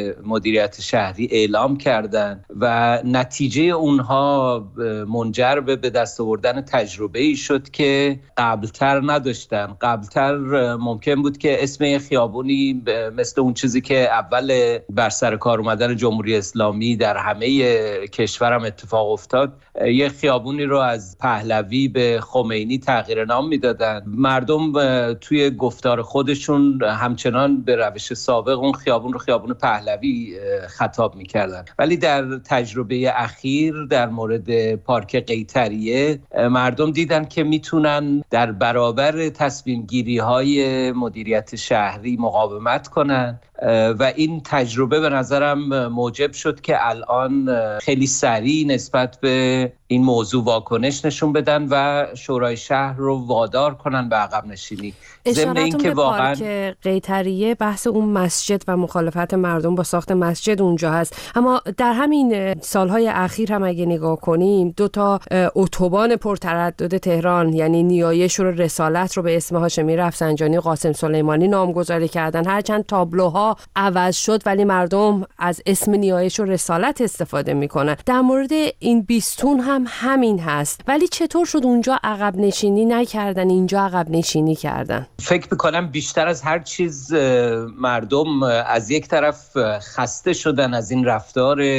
مدیریت شهری اعلام کردن و نتیجه اونها منجر به دست آوردن تجربه‌ای شد که قبلتر نداشتن. قبلتر ممکن بود که اسم خیابونی مثل اون چیزی که اول بر سر کار اومدن جمهوری اسلامی در همه کشورم اتفاق افتاد، یه خیابونی رو از پهلوی به خمینی تغییر نام میدادن. مردم توی گفتار خودشون همچنان به روش سابق اون خیابون رو خیابون پهلوی خطاب میکردن، ولی در تجربه اخیر در مورد پارک قیطریه مردم دیدن که میتونن در برابر تصمیم گیری های مدیریت شهری مقاومت کنن و این تجربه به نظرم موجب شد که الان خیلی سریع نسبت به این موضوع واکنش نشون بدن و شورای شهر رو وادار کنن به عقب نشینی. اشارتون به پارک قیطریه بحث اون مسجد و مخالفت مردم با ساخت مسجد اونجا هست، اما در همین سالهای اخیر هم اگه نگاه کنیم 2 تا اتوبان پرتردد تهران، یعنی نیایش و رسالت رو به اسم هاشمی رفسنجانی و قاسم سلیمانی نامگذاری کردن. هرچند تابلوها عوض شد ولی مردم از اسم نیایش و رسالت استفاده میکنن. در مورد این بیستون هم همین هست، ولی چطور شد اونجا عقب نشینی نکردن اینجا عقب نشینی کردن؟ فکر میکنم بیشتر از هر چیز مردم از یک طرف خسته شدن از این رفتار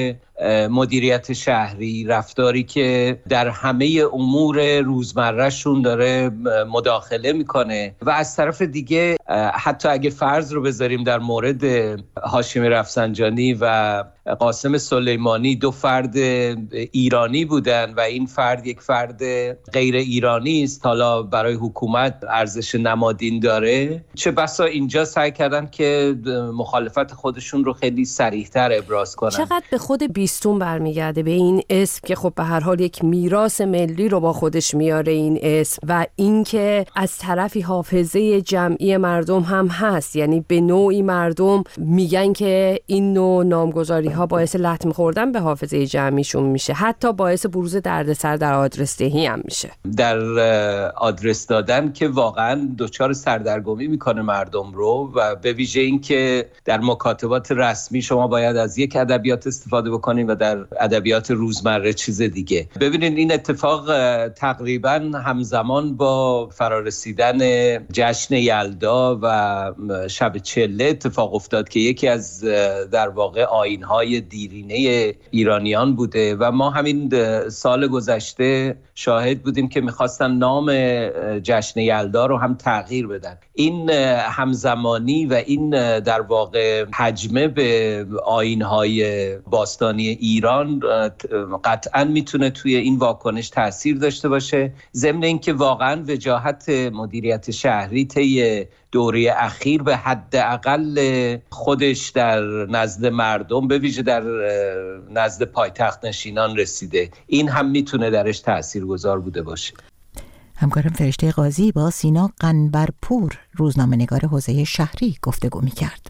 مدیریت شهری، رفتاری که در همه امور روزمرهشون داره مداخله میکنه و از طرف دیگه حتی اگه فرض رو بذاریم در مورد هاشمی رفسنجانی و قاسم سلیمانی 2 فرد ایرانی بودن و این فرد یک فرد غیر ایرانی است، حالا برای حکومت ارزش نمادین داره، چه بسا اینجا سعی کردن که مخالفت خودشون رو خیلی صریح‌تر ابراز کنن. چقدر به خود بیستون برمیگرده به این اسم که خب به هر حال یک میراث ملی رو با خودش میاره این اسم و اینکه از طرفی حافظه جمعی مردم هم هست، یعنی به نوعی مردم میگن که این نوع نامگذاری ها باعث لطمه خوردن به حافظه جمعیشون میشه، حتی باعث بروز دردسر در آدرس دهی هم میشه، در آدرس دادن که واقعا دچار سردرگمی میکنه مردم رو و به ویژه این که در مکاتبات رسمی شما باید از یک ادبیات استفاده بکنید و در ادبیات روزمره چیز دیگه. ببینید این اتفاق تقریبا همزمان با فرارسیدن جشن یلدا و شب چله اتفاق افتاد که یکی از در واقع آیین‌های دیرینه ایرانیان بوده و ما همین سال گذشته شاهد بودیم که می‌خواستن نام جشن یلدا رو هم تغییر بدن. این همزمانی و این در واقع حجمه به آیین‌های باستانی ایران قطعاً میتونه توی این واکنش تأثیر داشته باشه، ضمن اینکه واقعاً وجاهت مدیریت شهری طی دوره اخیر به حداقل خودش در نزد مردم به ویژه در نزد پایتخت نشینان رسیده. این هم میتونه درش تاثیرگذار بوده باشه. همکارم فرشته قاضی با سینا قنبرپور روزنامه‌نگار حوزه شهری گفتگو می‌کرد.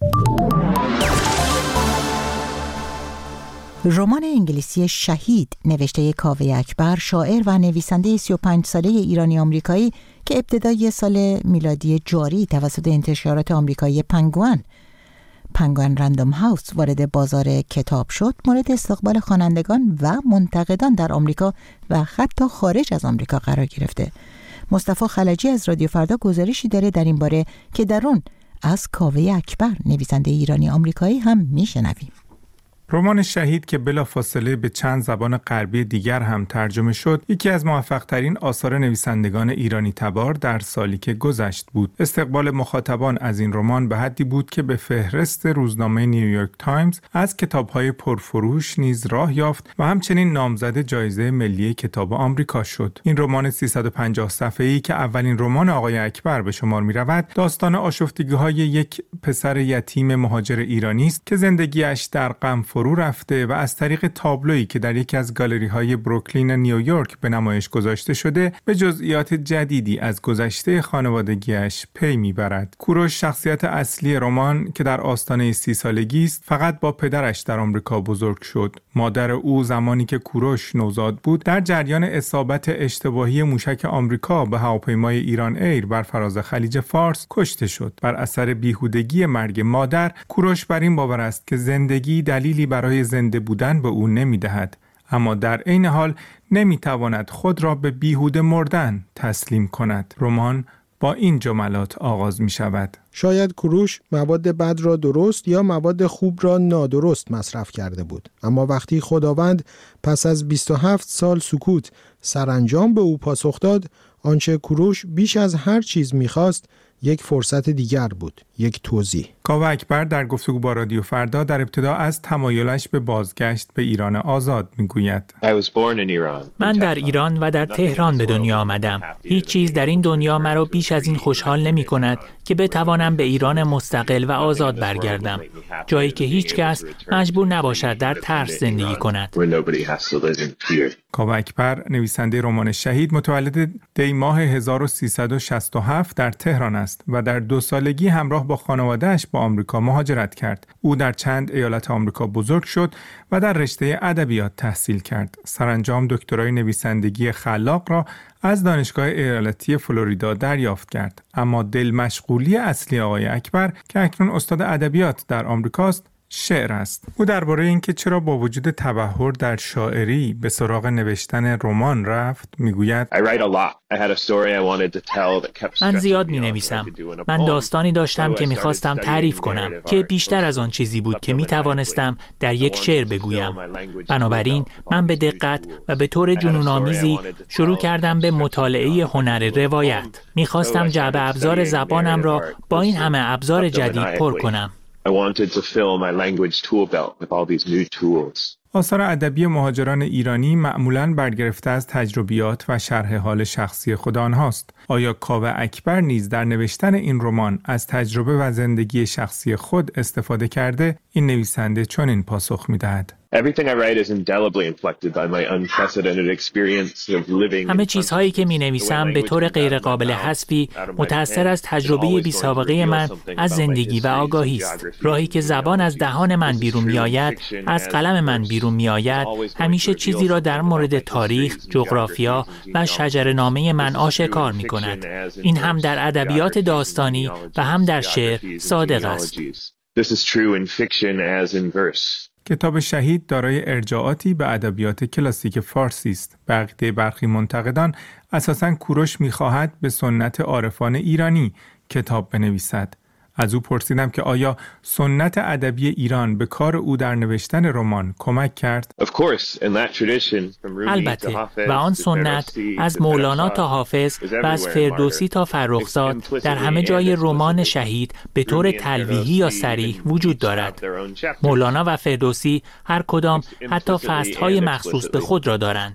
رمان انگلیسی شهید نوشته کاوه اکبر، شاعر و نویسنده 35 ساله ایرانی آمریکایی که ابتدای سال میلادی جاری توسط انتشارات آمریکایی پنگوئن رندوم هاوس وارد بازار کتاب شد، مورد استقبال خوانندگان و منتقدان در آمریکا و حتی خارج از آمریکا قرار گرفته. مصطفی خلجی از رادیو فردا گزارشی داره در این باره که در اون از کاوه اکبر نویسنده ایرانی آمریکایی هم میشنویم. رمان شهید که بلافاصله به چند زبان غربی دیگر هم ترجمه شد، یکی از موفق‌ترین آثار نویسندگان ایرانی تبار در سالی که گذشت بود. استقبال مخاطبان از این رمان به حدی بود که به فهرست روزنامه نیویورک تایمز از کتاب‌های پرفروش نیز راه یافت و همچنین نامزد جایزه ملی کتاب آمریکا شد. این رمان 350 صفحه‌ای که اولین رمان آقای اکبر به شمار می‌رود، داستان آشفتگی‌های یک پسر یتیم مهاجر ایرانی است که زندگیش در غم فرو رفته و از طریق تابلویی که در یکی از گالری‌های بروکلین نیویورک به نمایش گذاشته شده به جزئیات جدیدی از گذشته خانوادگیش پی میبرد. کوروش شخصیت اصلی رمان که در آستانه 30 سالگی است، فقط با پدرش در آمریکا بزرگ شد. مادر او زمانی که کوروش نوزاد بود در جریان اصابت اشتباهی موشک آمریکا به هواپیمای ایران ایر بر فراز خلیج فارس کشته شد. بر اثر بیهودگی مرگ مادر، کوروش بر این باور است که زندگی دلیلی برای زنده بودن به او نمی‌دهد، اما در عین حال نمی‌تواند خود را به بیهوده مردن تسلیم کند. رمان با این جملات آغاز می‌شود: شاید کوروش مواد بد را درست یا مواد خوب را نادرست مصرف کرده بود، اما وقتی خداوند پس از 27 سال سکوت سرانجام به او پاسخ داد، آنچه کوروش بیش از هر چیز می‌خواست یک فرصت دیگر بود، یک توضیح. کاوه اکبر در گفتگو با رادیو فردا در ابتدا از تمایلش به بازگشت به ایران آزاد میگوید: من در ایران و در تهران به دنیا آمدم. هیچ چیز در این دنیا مرا بیش از این خوشحال نمی کند که بتوانم به ایران مستقل و آزاد برگردم، جایی که هیچ کس مجبور نباشد در ترس زندگی کند. کاوه اکبر نویسنده رمان شهید متولد دی ماه 1367 در تهران است و در 2 سالگی همراه با خانواده‌اش به آمریکا مهاجرت کرد. او در چند ایالت آمریکا بزرگ شد و در رشته ادبیات تحصیل کرد. سرانجام دکترای نویسندگی خلاق را از دانشگاه ایالتی فلوریدا دریافت کرد. اما دل مشغولی اصلی آقای اکبر که اکنون استاد ادبیات در آمریکاست، شعر است. او درباره اینکه چرا با وجود تبحر در شاعری به سراغ نوشتن رمان رفت میگوید: من زیاد می‌نویسم. من داستانی داشتم که می‌خواستم تعریف کنم که بیشتر از آن چیزی بود که می‌توانستم در یک شعر بگویم. بنابراین من به دقت و به طور جنون‌آمیزی شروع کردم به مطالعه هنر روایت. می‌خواستم جعبه ابزار زبانم را با این همه ابزار جدید پر کنم. آثار ادبی مهاجران ایرانی معمولاً برگرفته از تجربیات و شرح حال شخصی خود آنهاست. آیا کاوه اکبر نیز در نوشتن این رمان از تجربه و زندگی شخصی خود استفاده کرده؟ این نویسنده چنین پاسخ می‌دهد: همه چیزهایی که می‌نویسم به طور غیرقابل حذفی متأثر از تجربه بی‌سابقه من از زندگی و آگاهی است. راهی که زبان از دهان من بیرون می‌آید، از قلم من بیرون می‌آید، همیشه چیزی را در مورد تاریخ، جغرافیا و شجره‌نامه من آشکار می‌کند. این هم در ادبیات داستانی و هم در شعر صادق است. کتاب شهید دارای ارجاعاتی به ادبیات کلاسیک فارسی است. به عقیده برخی منتقدان اساساً کوروش می‌خواهد به سنت عارفان ایرانی کتاب بنویسد. از او پرسیدم که آیا سنت ادبی ایران به کار او در نوشتن رمان کمک کرد؟ البته، و آن سنت از مولانا تا حافظ و از فردوسی تا فرخزاد در همه جای رمان شهید به طور تلویحی یا صریح وجود دارد. مولانا و فردوسی هر کدام حتی فصل‌های مخصوص به خود را دارند.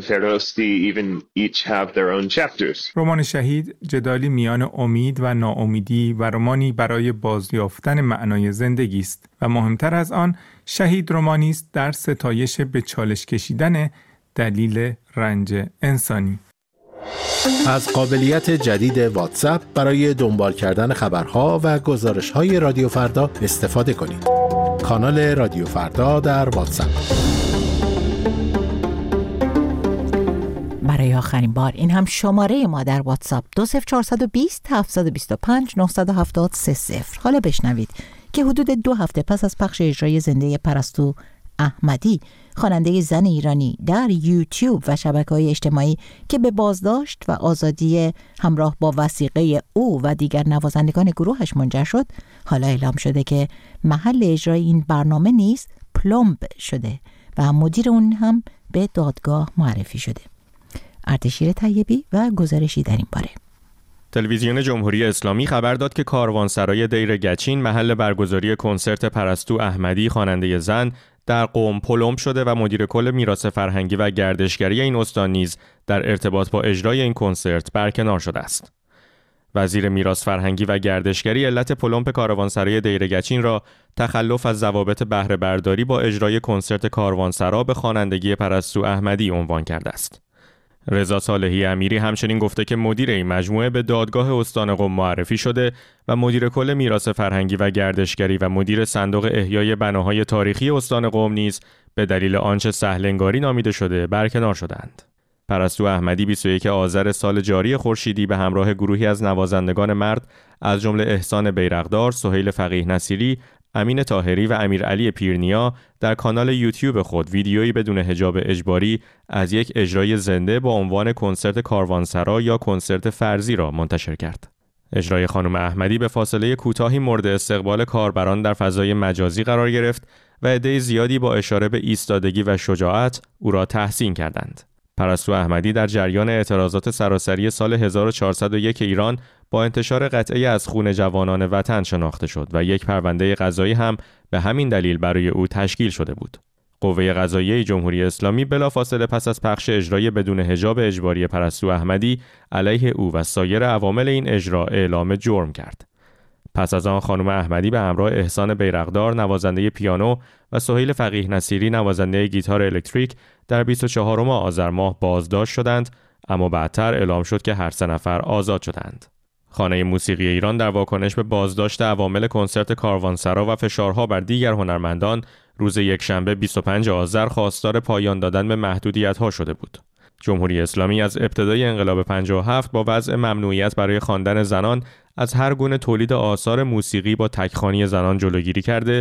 رمان شهید جدالی میان امید و ناامیدی و رمانی برای بازیافتن معنای زندگی است و مهمتر از آن شهید رمانی است در ستایش به چالش کشیدن دلیل رنج انسانی. از قابلیت جدید واتساپ برای دنبال کردن خبرها و گزارش‌های رادیو فردا استفاده کنید. کانال رادیو فردا در واتساپ. برای آخرین بار این هم شماره ما در واتساپ 20420 725 970 حالا بشنوید که حدود 2 هفته پس از پخش اجرای زنده پرستو احمدی، خواننده زن ایرانی، در یوتیوب و شبکه‌های اجتماعی که به بازداشت و آزادی همراه با وثیقه او و دیگر نوازندگان گروهش منجر شد، حالا اعلام شده که محل اجرای این برنامه نیز پلمب شده و مدیر اون هم به دادگاه معرفی شده. اردشیر طیبی و گزارشی در این باره. تلویزیون جمهوری اسلامی خبر داد که کاروانسرای دیر گچین محل برگزاری کنسرت پرستو احمدی خواننده زن در قم پلمب شده و مدیر کل میراث فرهنگی و گردشگری این استان نیز در ارتباط با اجرای این کنسرت برکنار شده است. وزیر میراث فرهنگی و گردشگری علت پلمب کاروانسرای دیر گچین را تخلف از ضوابط بهره برداری با اجرای کنسرت کاروانسرا به خوانندگی پرستو احمدی عنوان کرده است. رضا صالحی امیری همچنین گفته که مدیر این مجموعه به دادگاه استان قم معرفی شده و مدیر کل میراث فرهنگی و گردشگری و مدیر صندوق احیای بناهای تاریخی استان قم نیز به دلیل آنچه سهلنگاری نامیده شده برکنار شدند. پرستو احمدی 21 آذر سال جاری خورشیدی به همراه گروهی از نوازندگان مرد از جمله احسان بیرقدار، سهیل فقیه نصیری، امین طاهری و امیرعلی پیرنیا در کانال یوتیوب خود ویدیویی بدون حجاب اجباری از یک اجرای زنده با عنوان کنسرت کاروانسرا یا کنسرت فرضی را منتشر کرد. اجرای خانم احمدی به فاصله کوتاهی مورد استقبال کاربران در فضای مجازی قرار گرفت و عده زیادی با اشاره به ایستادگی و شجاعت او را تحسین کردند. پرستو احمدی در جریان اعتراضات سراسری سال 1401 ایران با انتشار قطعه از خون جوانان وطن شناخته شد و یک پرونده قضایی هم به همین دلیل برای او تشکیل شده بود. قوه قضاییه جمهوری اسلامی بلافاصله پس از پخش اجرای بدون حجاب اجباری پرستو احمدی علیه او و سایر عوامل این اجرا اعلام جرم کرد. پس از آن خانم احمدی به همراه احسان بیرقدار نوازنده پیانو و سهیل فقیه نصیری نوازنده گیتار الکتریک در 24 آذر ماه بازداشت شدند، اما بعدتر اعلام شد که هر 3 نفر آزاد شدند. خانه موسیقی ایران در واکنش به بازداشت عوامل کنسرت کاروانسرا و فشارها بر دیگر هنرمندان روز یکشنبه 25 آذر خواستار پایان دادن به محدودیت‌ها شده بود. جمهوری اسلامی از ابتدای انقلاب 57 با وضع ممنوعیت برای خواندن زنان از هر گونه تولید آثار موسیقی با تکخوانی زنان جلوگیری کرده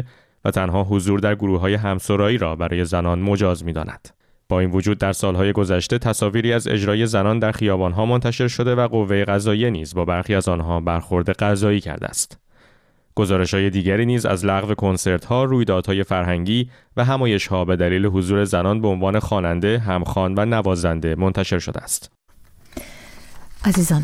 و تنها حضور در گروه‌های همسرایی را برای زنان مجاز می‌داند. با این وجود در سالهای گذشته تصاویری از اجرای زنان در خیابان‌ها منتشر شده و قوه قضاییه نیز با برخی از آنها برخورد قضایی کرده است. گزارش‌های دیگری نیز از لغو کنسرت‌ها، رویدادهای فرهنگی و همایش‌ها به دلیل حضور زنان به عنوان خواننده، همخوان و نوازنده منتشر شده است. عزیزان،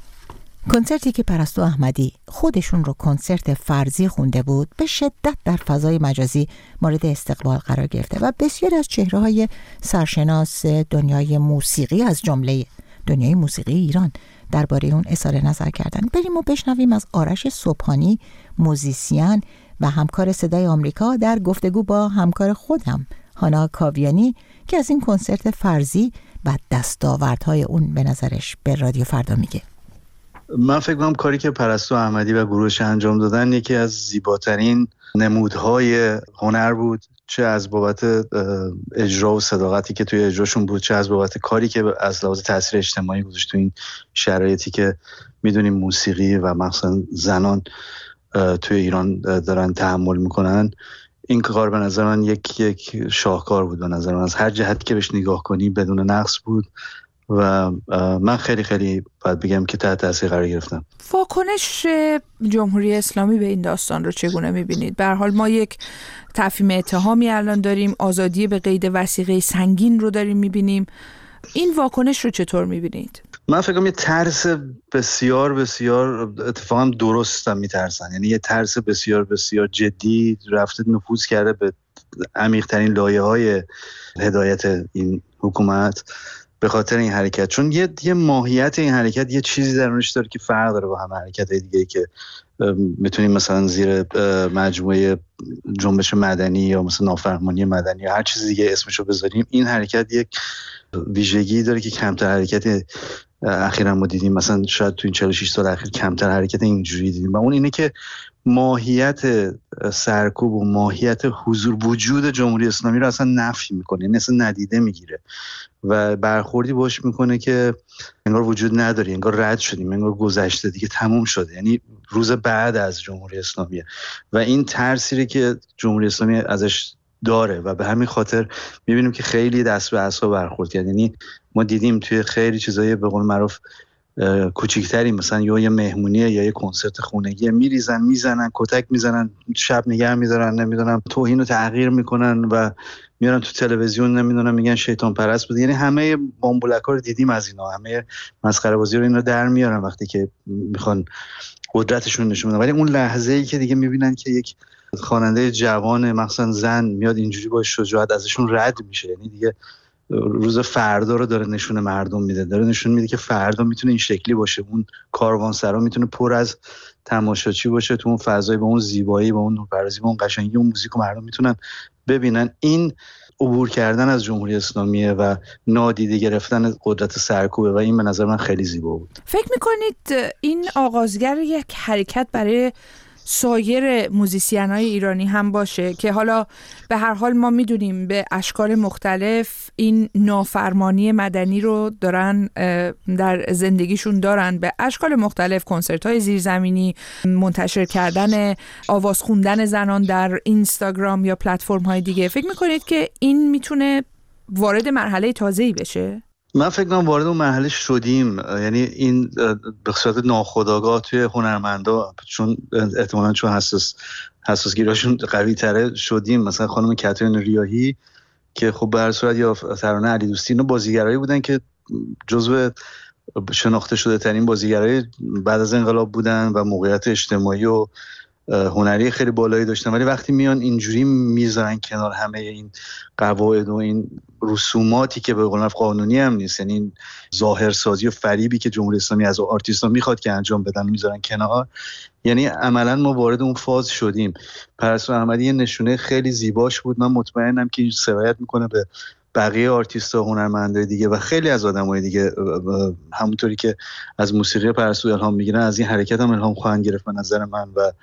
کنسرتی که پرستو احمدی خودشون رو کنسرت فرضی خونده بود به شدت در فضای مجازی مورد استقبال قرار گرفته و بسیاری از چهره‌های سرشناس دنیای موسیقی از جمله دنیای موسیقی ایران درباره اون اظهار نظر کردن. بریم و بشنویم از آرش صبحانی، موزیسین و همکار صدای آمریکا، در گفتگو با همکار خودم هانا کاویانی که از این کنسرت فرضی و دستاوردهای اون به نظرش به رادیو فردا میگه. من فکر کنم کاری که پرستو احمدی و گروهش انجام دادن یکی از زیباترین نمودهای هنر بود، چه از بابت اجرا و صداقتی که توی اجراشون بود، چه از بابت کاری که از لحاظ تاثیر اجتماعی گذاشت تو این شرایطی که میدونیم موسیقی و مثلا زنان توی ایران دارن تحمل میکنن. این کار به نظر من یک شاهکار بود. به نظر من از هر جهتی که بهش نگاه کنی بدون نقص بود و من خیلی خیلی باید بگم که تحت تاثیر قرار گرفتم. واکنش جمهوری اسلامی به این داستان رو چگونه می‌بینید؟ به هر حال ما یک تفهیم اتهامی الان داریم، آزادی به قید وثیقه سنگین رو داریم می‌بینیم. این واکنش رو چطور می‌بینید؟ من فکر کنم یه ترس بسیار بسیار اتفاقا درستم میترسن، یعنی یه ترس بسیار بسیار جدی رفته نفوذ کرده به عمیق‌ترین لایه‌های هدایت این حکومت به خاطر این حرکت، چون یه ماهیت این حرکت یه چیزی درونش داره که فرق داره با همه حرکت‌های دیگه‌ای که میتونیم مثلا زیر مجموعه جنبش مدنی یا مثلا نافرمانی مدنی یا هر چیز دیگه اسمشو بذاریم. این حرکت یک ویژگی داره که کمتر حرکت اخیراً ما دیدیم، مثلا شاید تو این 46 سال اخیر کمتر حرکت اینجوری دیدیم و اون اینه که ماهیت سرکوب و ماهیت حضور وجود جمهوری اسلامی رو اصلا نفی میکنه، یعنی اصلا ندیده میگیره و برخوردی باش میکنه که انگار وجود نداره، انگار رد شدیم، انگار گذشته دیگه تموم شده، یعنی روز بعد از جمهوری اسلامی. و این ترسی که جمهوری اسلامی ازش داره و به همین خاطر میبینیم که خیلی دست به اعصاب برخورد کرد. یعنی ما دیدیم توی خیلی چیزای به قول معروف کوچیکتری، مثلا یا یه مهمونیه یا یه کنسرت خونگی، میریزن میزنن کتک میزنن، شب نگه میدارن، نمیدونم توهین و تحقیر میکنن و میارن تو تلویزیون، نمیدونم میگن شیطان پرست بود. یعنی همه بامبولکا رو دیدیم از اینا، همه مسخره بازی رو اینا در میارن وقتی که میخوان قدرتشون نشون بدن. ولی اون لحظه‌ای که دیگه میبینن که یک خواننده جوان مثلا زن میاد اینجوری با شجاعت ازشون رد میشه، یعنی دیگه روز فردا رو داره نشون مردم میده، داره نشون میده که فردا میتونه این شکلی باشه، اون کاروانسرا میتونه پر از تماشاچی باشه تو اون فضای، با اون زیبایی، با اون نورپردازی، با اون قشنگی اون موزیک، و مردم میتونن ببینن. این عبور کردن از جمهوری اسلامیه و نادیده گرفتن قدرت سرکوبه و این به نظر من خیلی زیبا بود. فکر میکنید این آغازگر یک حرکت برای سایر موزیسین‌های ایرانی هم باشه که حالا به هر حال ما میدونیم به اشکال مختلف این نافرمانی مدنی رو دارن در زندگیشون دارن، به اشکال مختلف، کنسرت‌های زیرزمینی، منتشر کردن آواز خوندن زنان در اینستاگرام یا پلتفرم‌های دیگه. فکر میکنید که این میتونه وارد مرحله تازه‌ای بشه؟ من فکر کنم وارد اون مرحله شدیم، یعنی این به صورت ناخودآگاه توی هنرمندا، چون احتمالاً چون حساسگیراشون قوی تره شدیم. مثلا خانم کاترین ریاحی که خب به هر صورت، یا ترانه علی دوستی، اینا بازیگرایی بودن که جزو شناخته شده ترین بازیگرای بعد از انقلاب بودن و موقعیت اجتماعی و هنری خیلی بالایی داشتن، ولی وقتی میان اینجوری میذارن کنار همه این قواعد و این رسوماتی که به قول قانونی هم نیست، یعنی این ظاهرسازی و فریبی که جمهوری اسلامی از آرتیست‌ها میخواد که انجام بدن میذارن کنار، یعنی عملاً ما وارد اون فاز شدیم. پرستو احمدی یه نشونه خیلی زیباش بود. من مطمئنم که این سرایت میکنه به بقیه آرتیست‌ها، هنرمندای دیگه و خیلی از آدمای دیگه، همونطوری که از موسیقی پرستو الهام میگیرن از این حرکت هم الهام خواهند گرفت به نظر من. و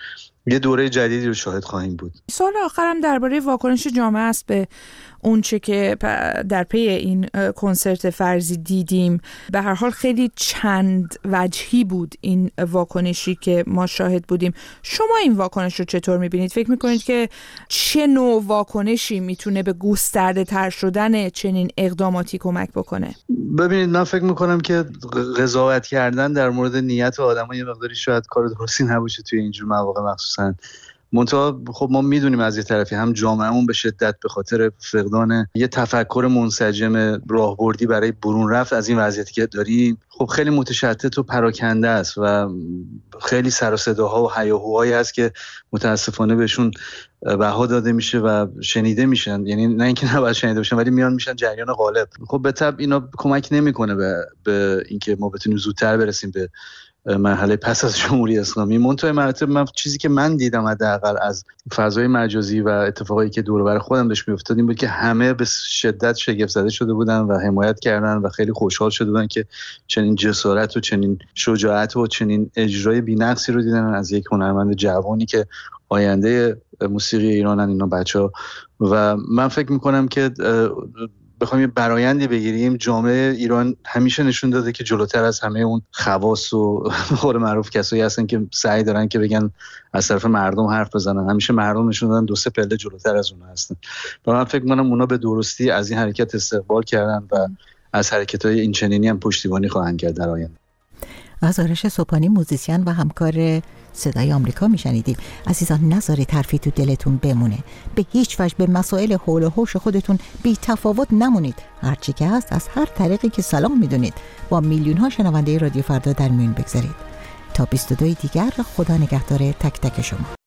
یه دوره جدیدی رو شاهد خواهیم بود. سوال آخرم درباره واکنش جامعه است به اونچه که در پی این کنسرت فرضی دیدیم. به هر حال خیلی چند وجهی بود این واکنشی که ما شاهد بودیم. شما این واکنش رو چطور میبینید؟ فکر میکنید که چه نوع واکنشی میتونه به گسترده تر شدن چنین اقداماتی کمک بکنه؟ ببینید، من فکر میکنم که قضاوت کردن در مورد نیت آدم‌ها یه مقداری شاید کار درستی نباشه توی اینجور مواقع مخصوصاً. منتها خب ما میدونیم از یه طرفی هم جامعهمون به شدت به خاطر فقدان یه تفکر منسجم راهبردی برای برون رفت از این وضعیتی که داریم خب خیلی متشتت و پراکنده است و خیلی سر و صداها و هیاهوهایی هست که متاسفانه بهشون بها داده میشه و شنیده میشن. یعنی نه اینکه نباید شنیده بشن ولی میان میشن جریان غالب. خب به طبع اینا کمک نمیکنه به اینکه ما بتونیم زودتر برسیم به مرحله پس از جمهوری اسلامی. منتهای مراتب من چیزی که من دیدم حداقل از فضای مجازی و اتفاقایی که دور و بر خودم داشت میافتاد این بود که همه به شدت شگفت زده شده بودن و حمایت کردن و خیلی خوشحال شده بودن که چنین جسارت و چنین شجاعت و چنین اجرای بی‌نقصی رو دیدن از یک هنرمند جوانی که آینده موسیقی ایرانن اینا بچه‌ها. و من فکر می‌کنم که بخوایم یه برآیندی بگیریم، جامعه ایران همیشه نشون داده که جلوتر از همه اون خواص و قول معروف کسایی هستن که سعی دارن که بگن از طرف مردم حرف بزنن. همیشه مردم نشون دادن 2-3 پله جلوتر از اونها هستن. و من فکر می‌کنم اونا به درستی از این حرکت استقبال کردن و از حرکت‌های این چنینی هم پشتیبانی خواهند کرد در آینده. از آرش صبحانی، موزیسین و همکار صدای آمریکا میشنیدیم. عزیزان، نذارید حرفی تو دلتون بمونه. به هیچ وجه به مسائل حول و حوش خودتون بی تفاوت نمونید. هرچی که هست از هر طریقی که سلام میدونید با میلیون‌ها شنونده رادیو فردا در میون بگذارید. تا 22 دیگر، خدا نگهدار تک تک شما.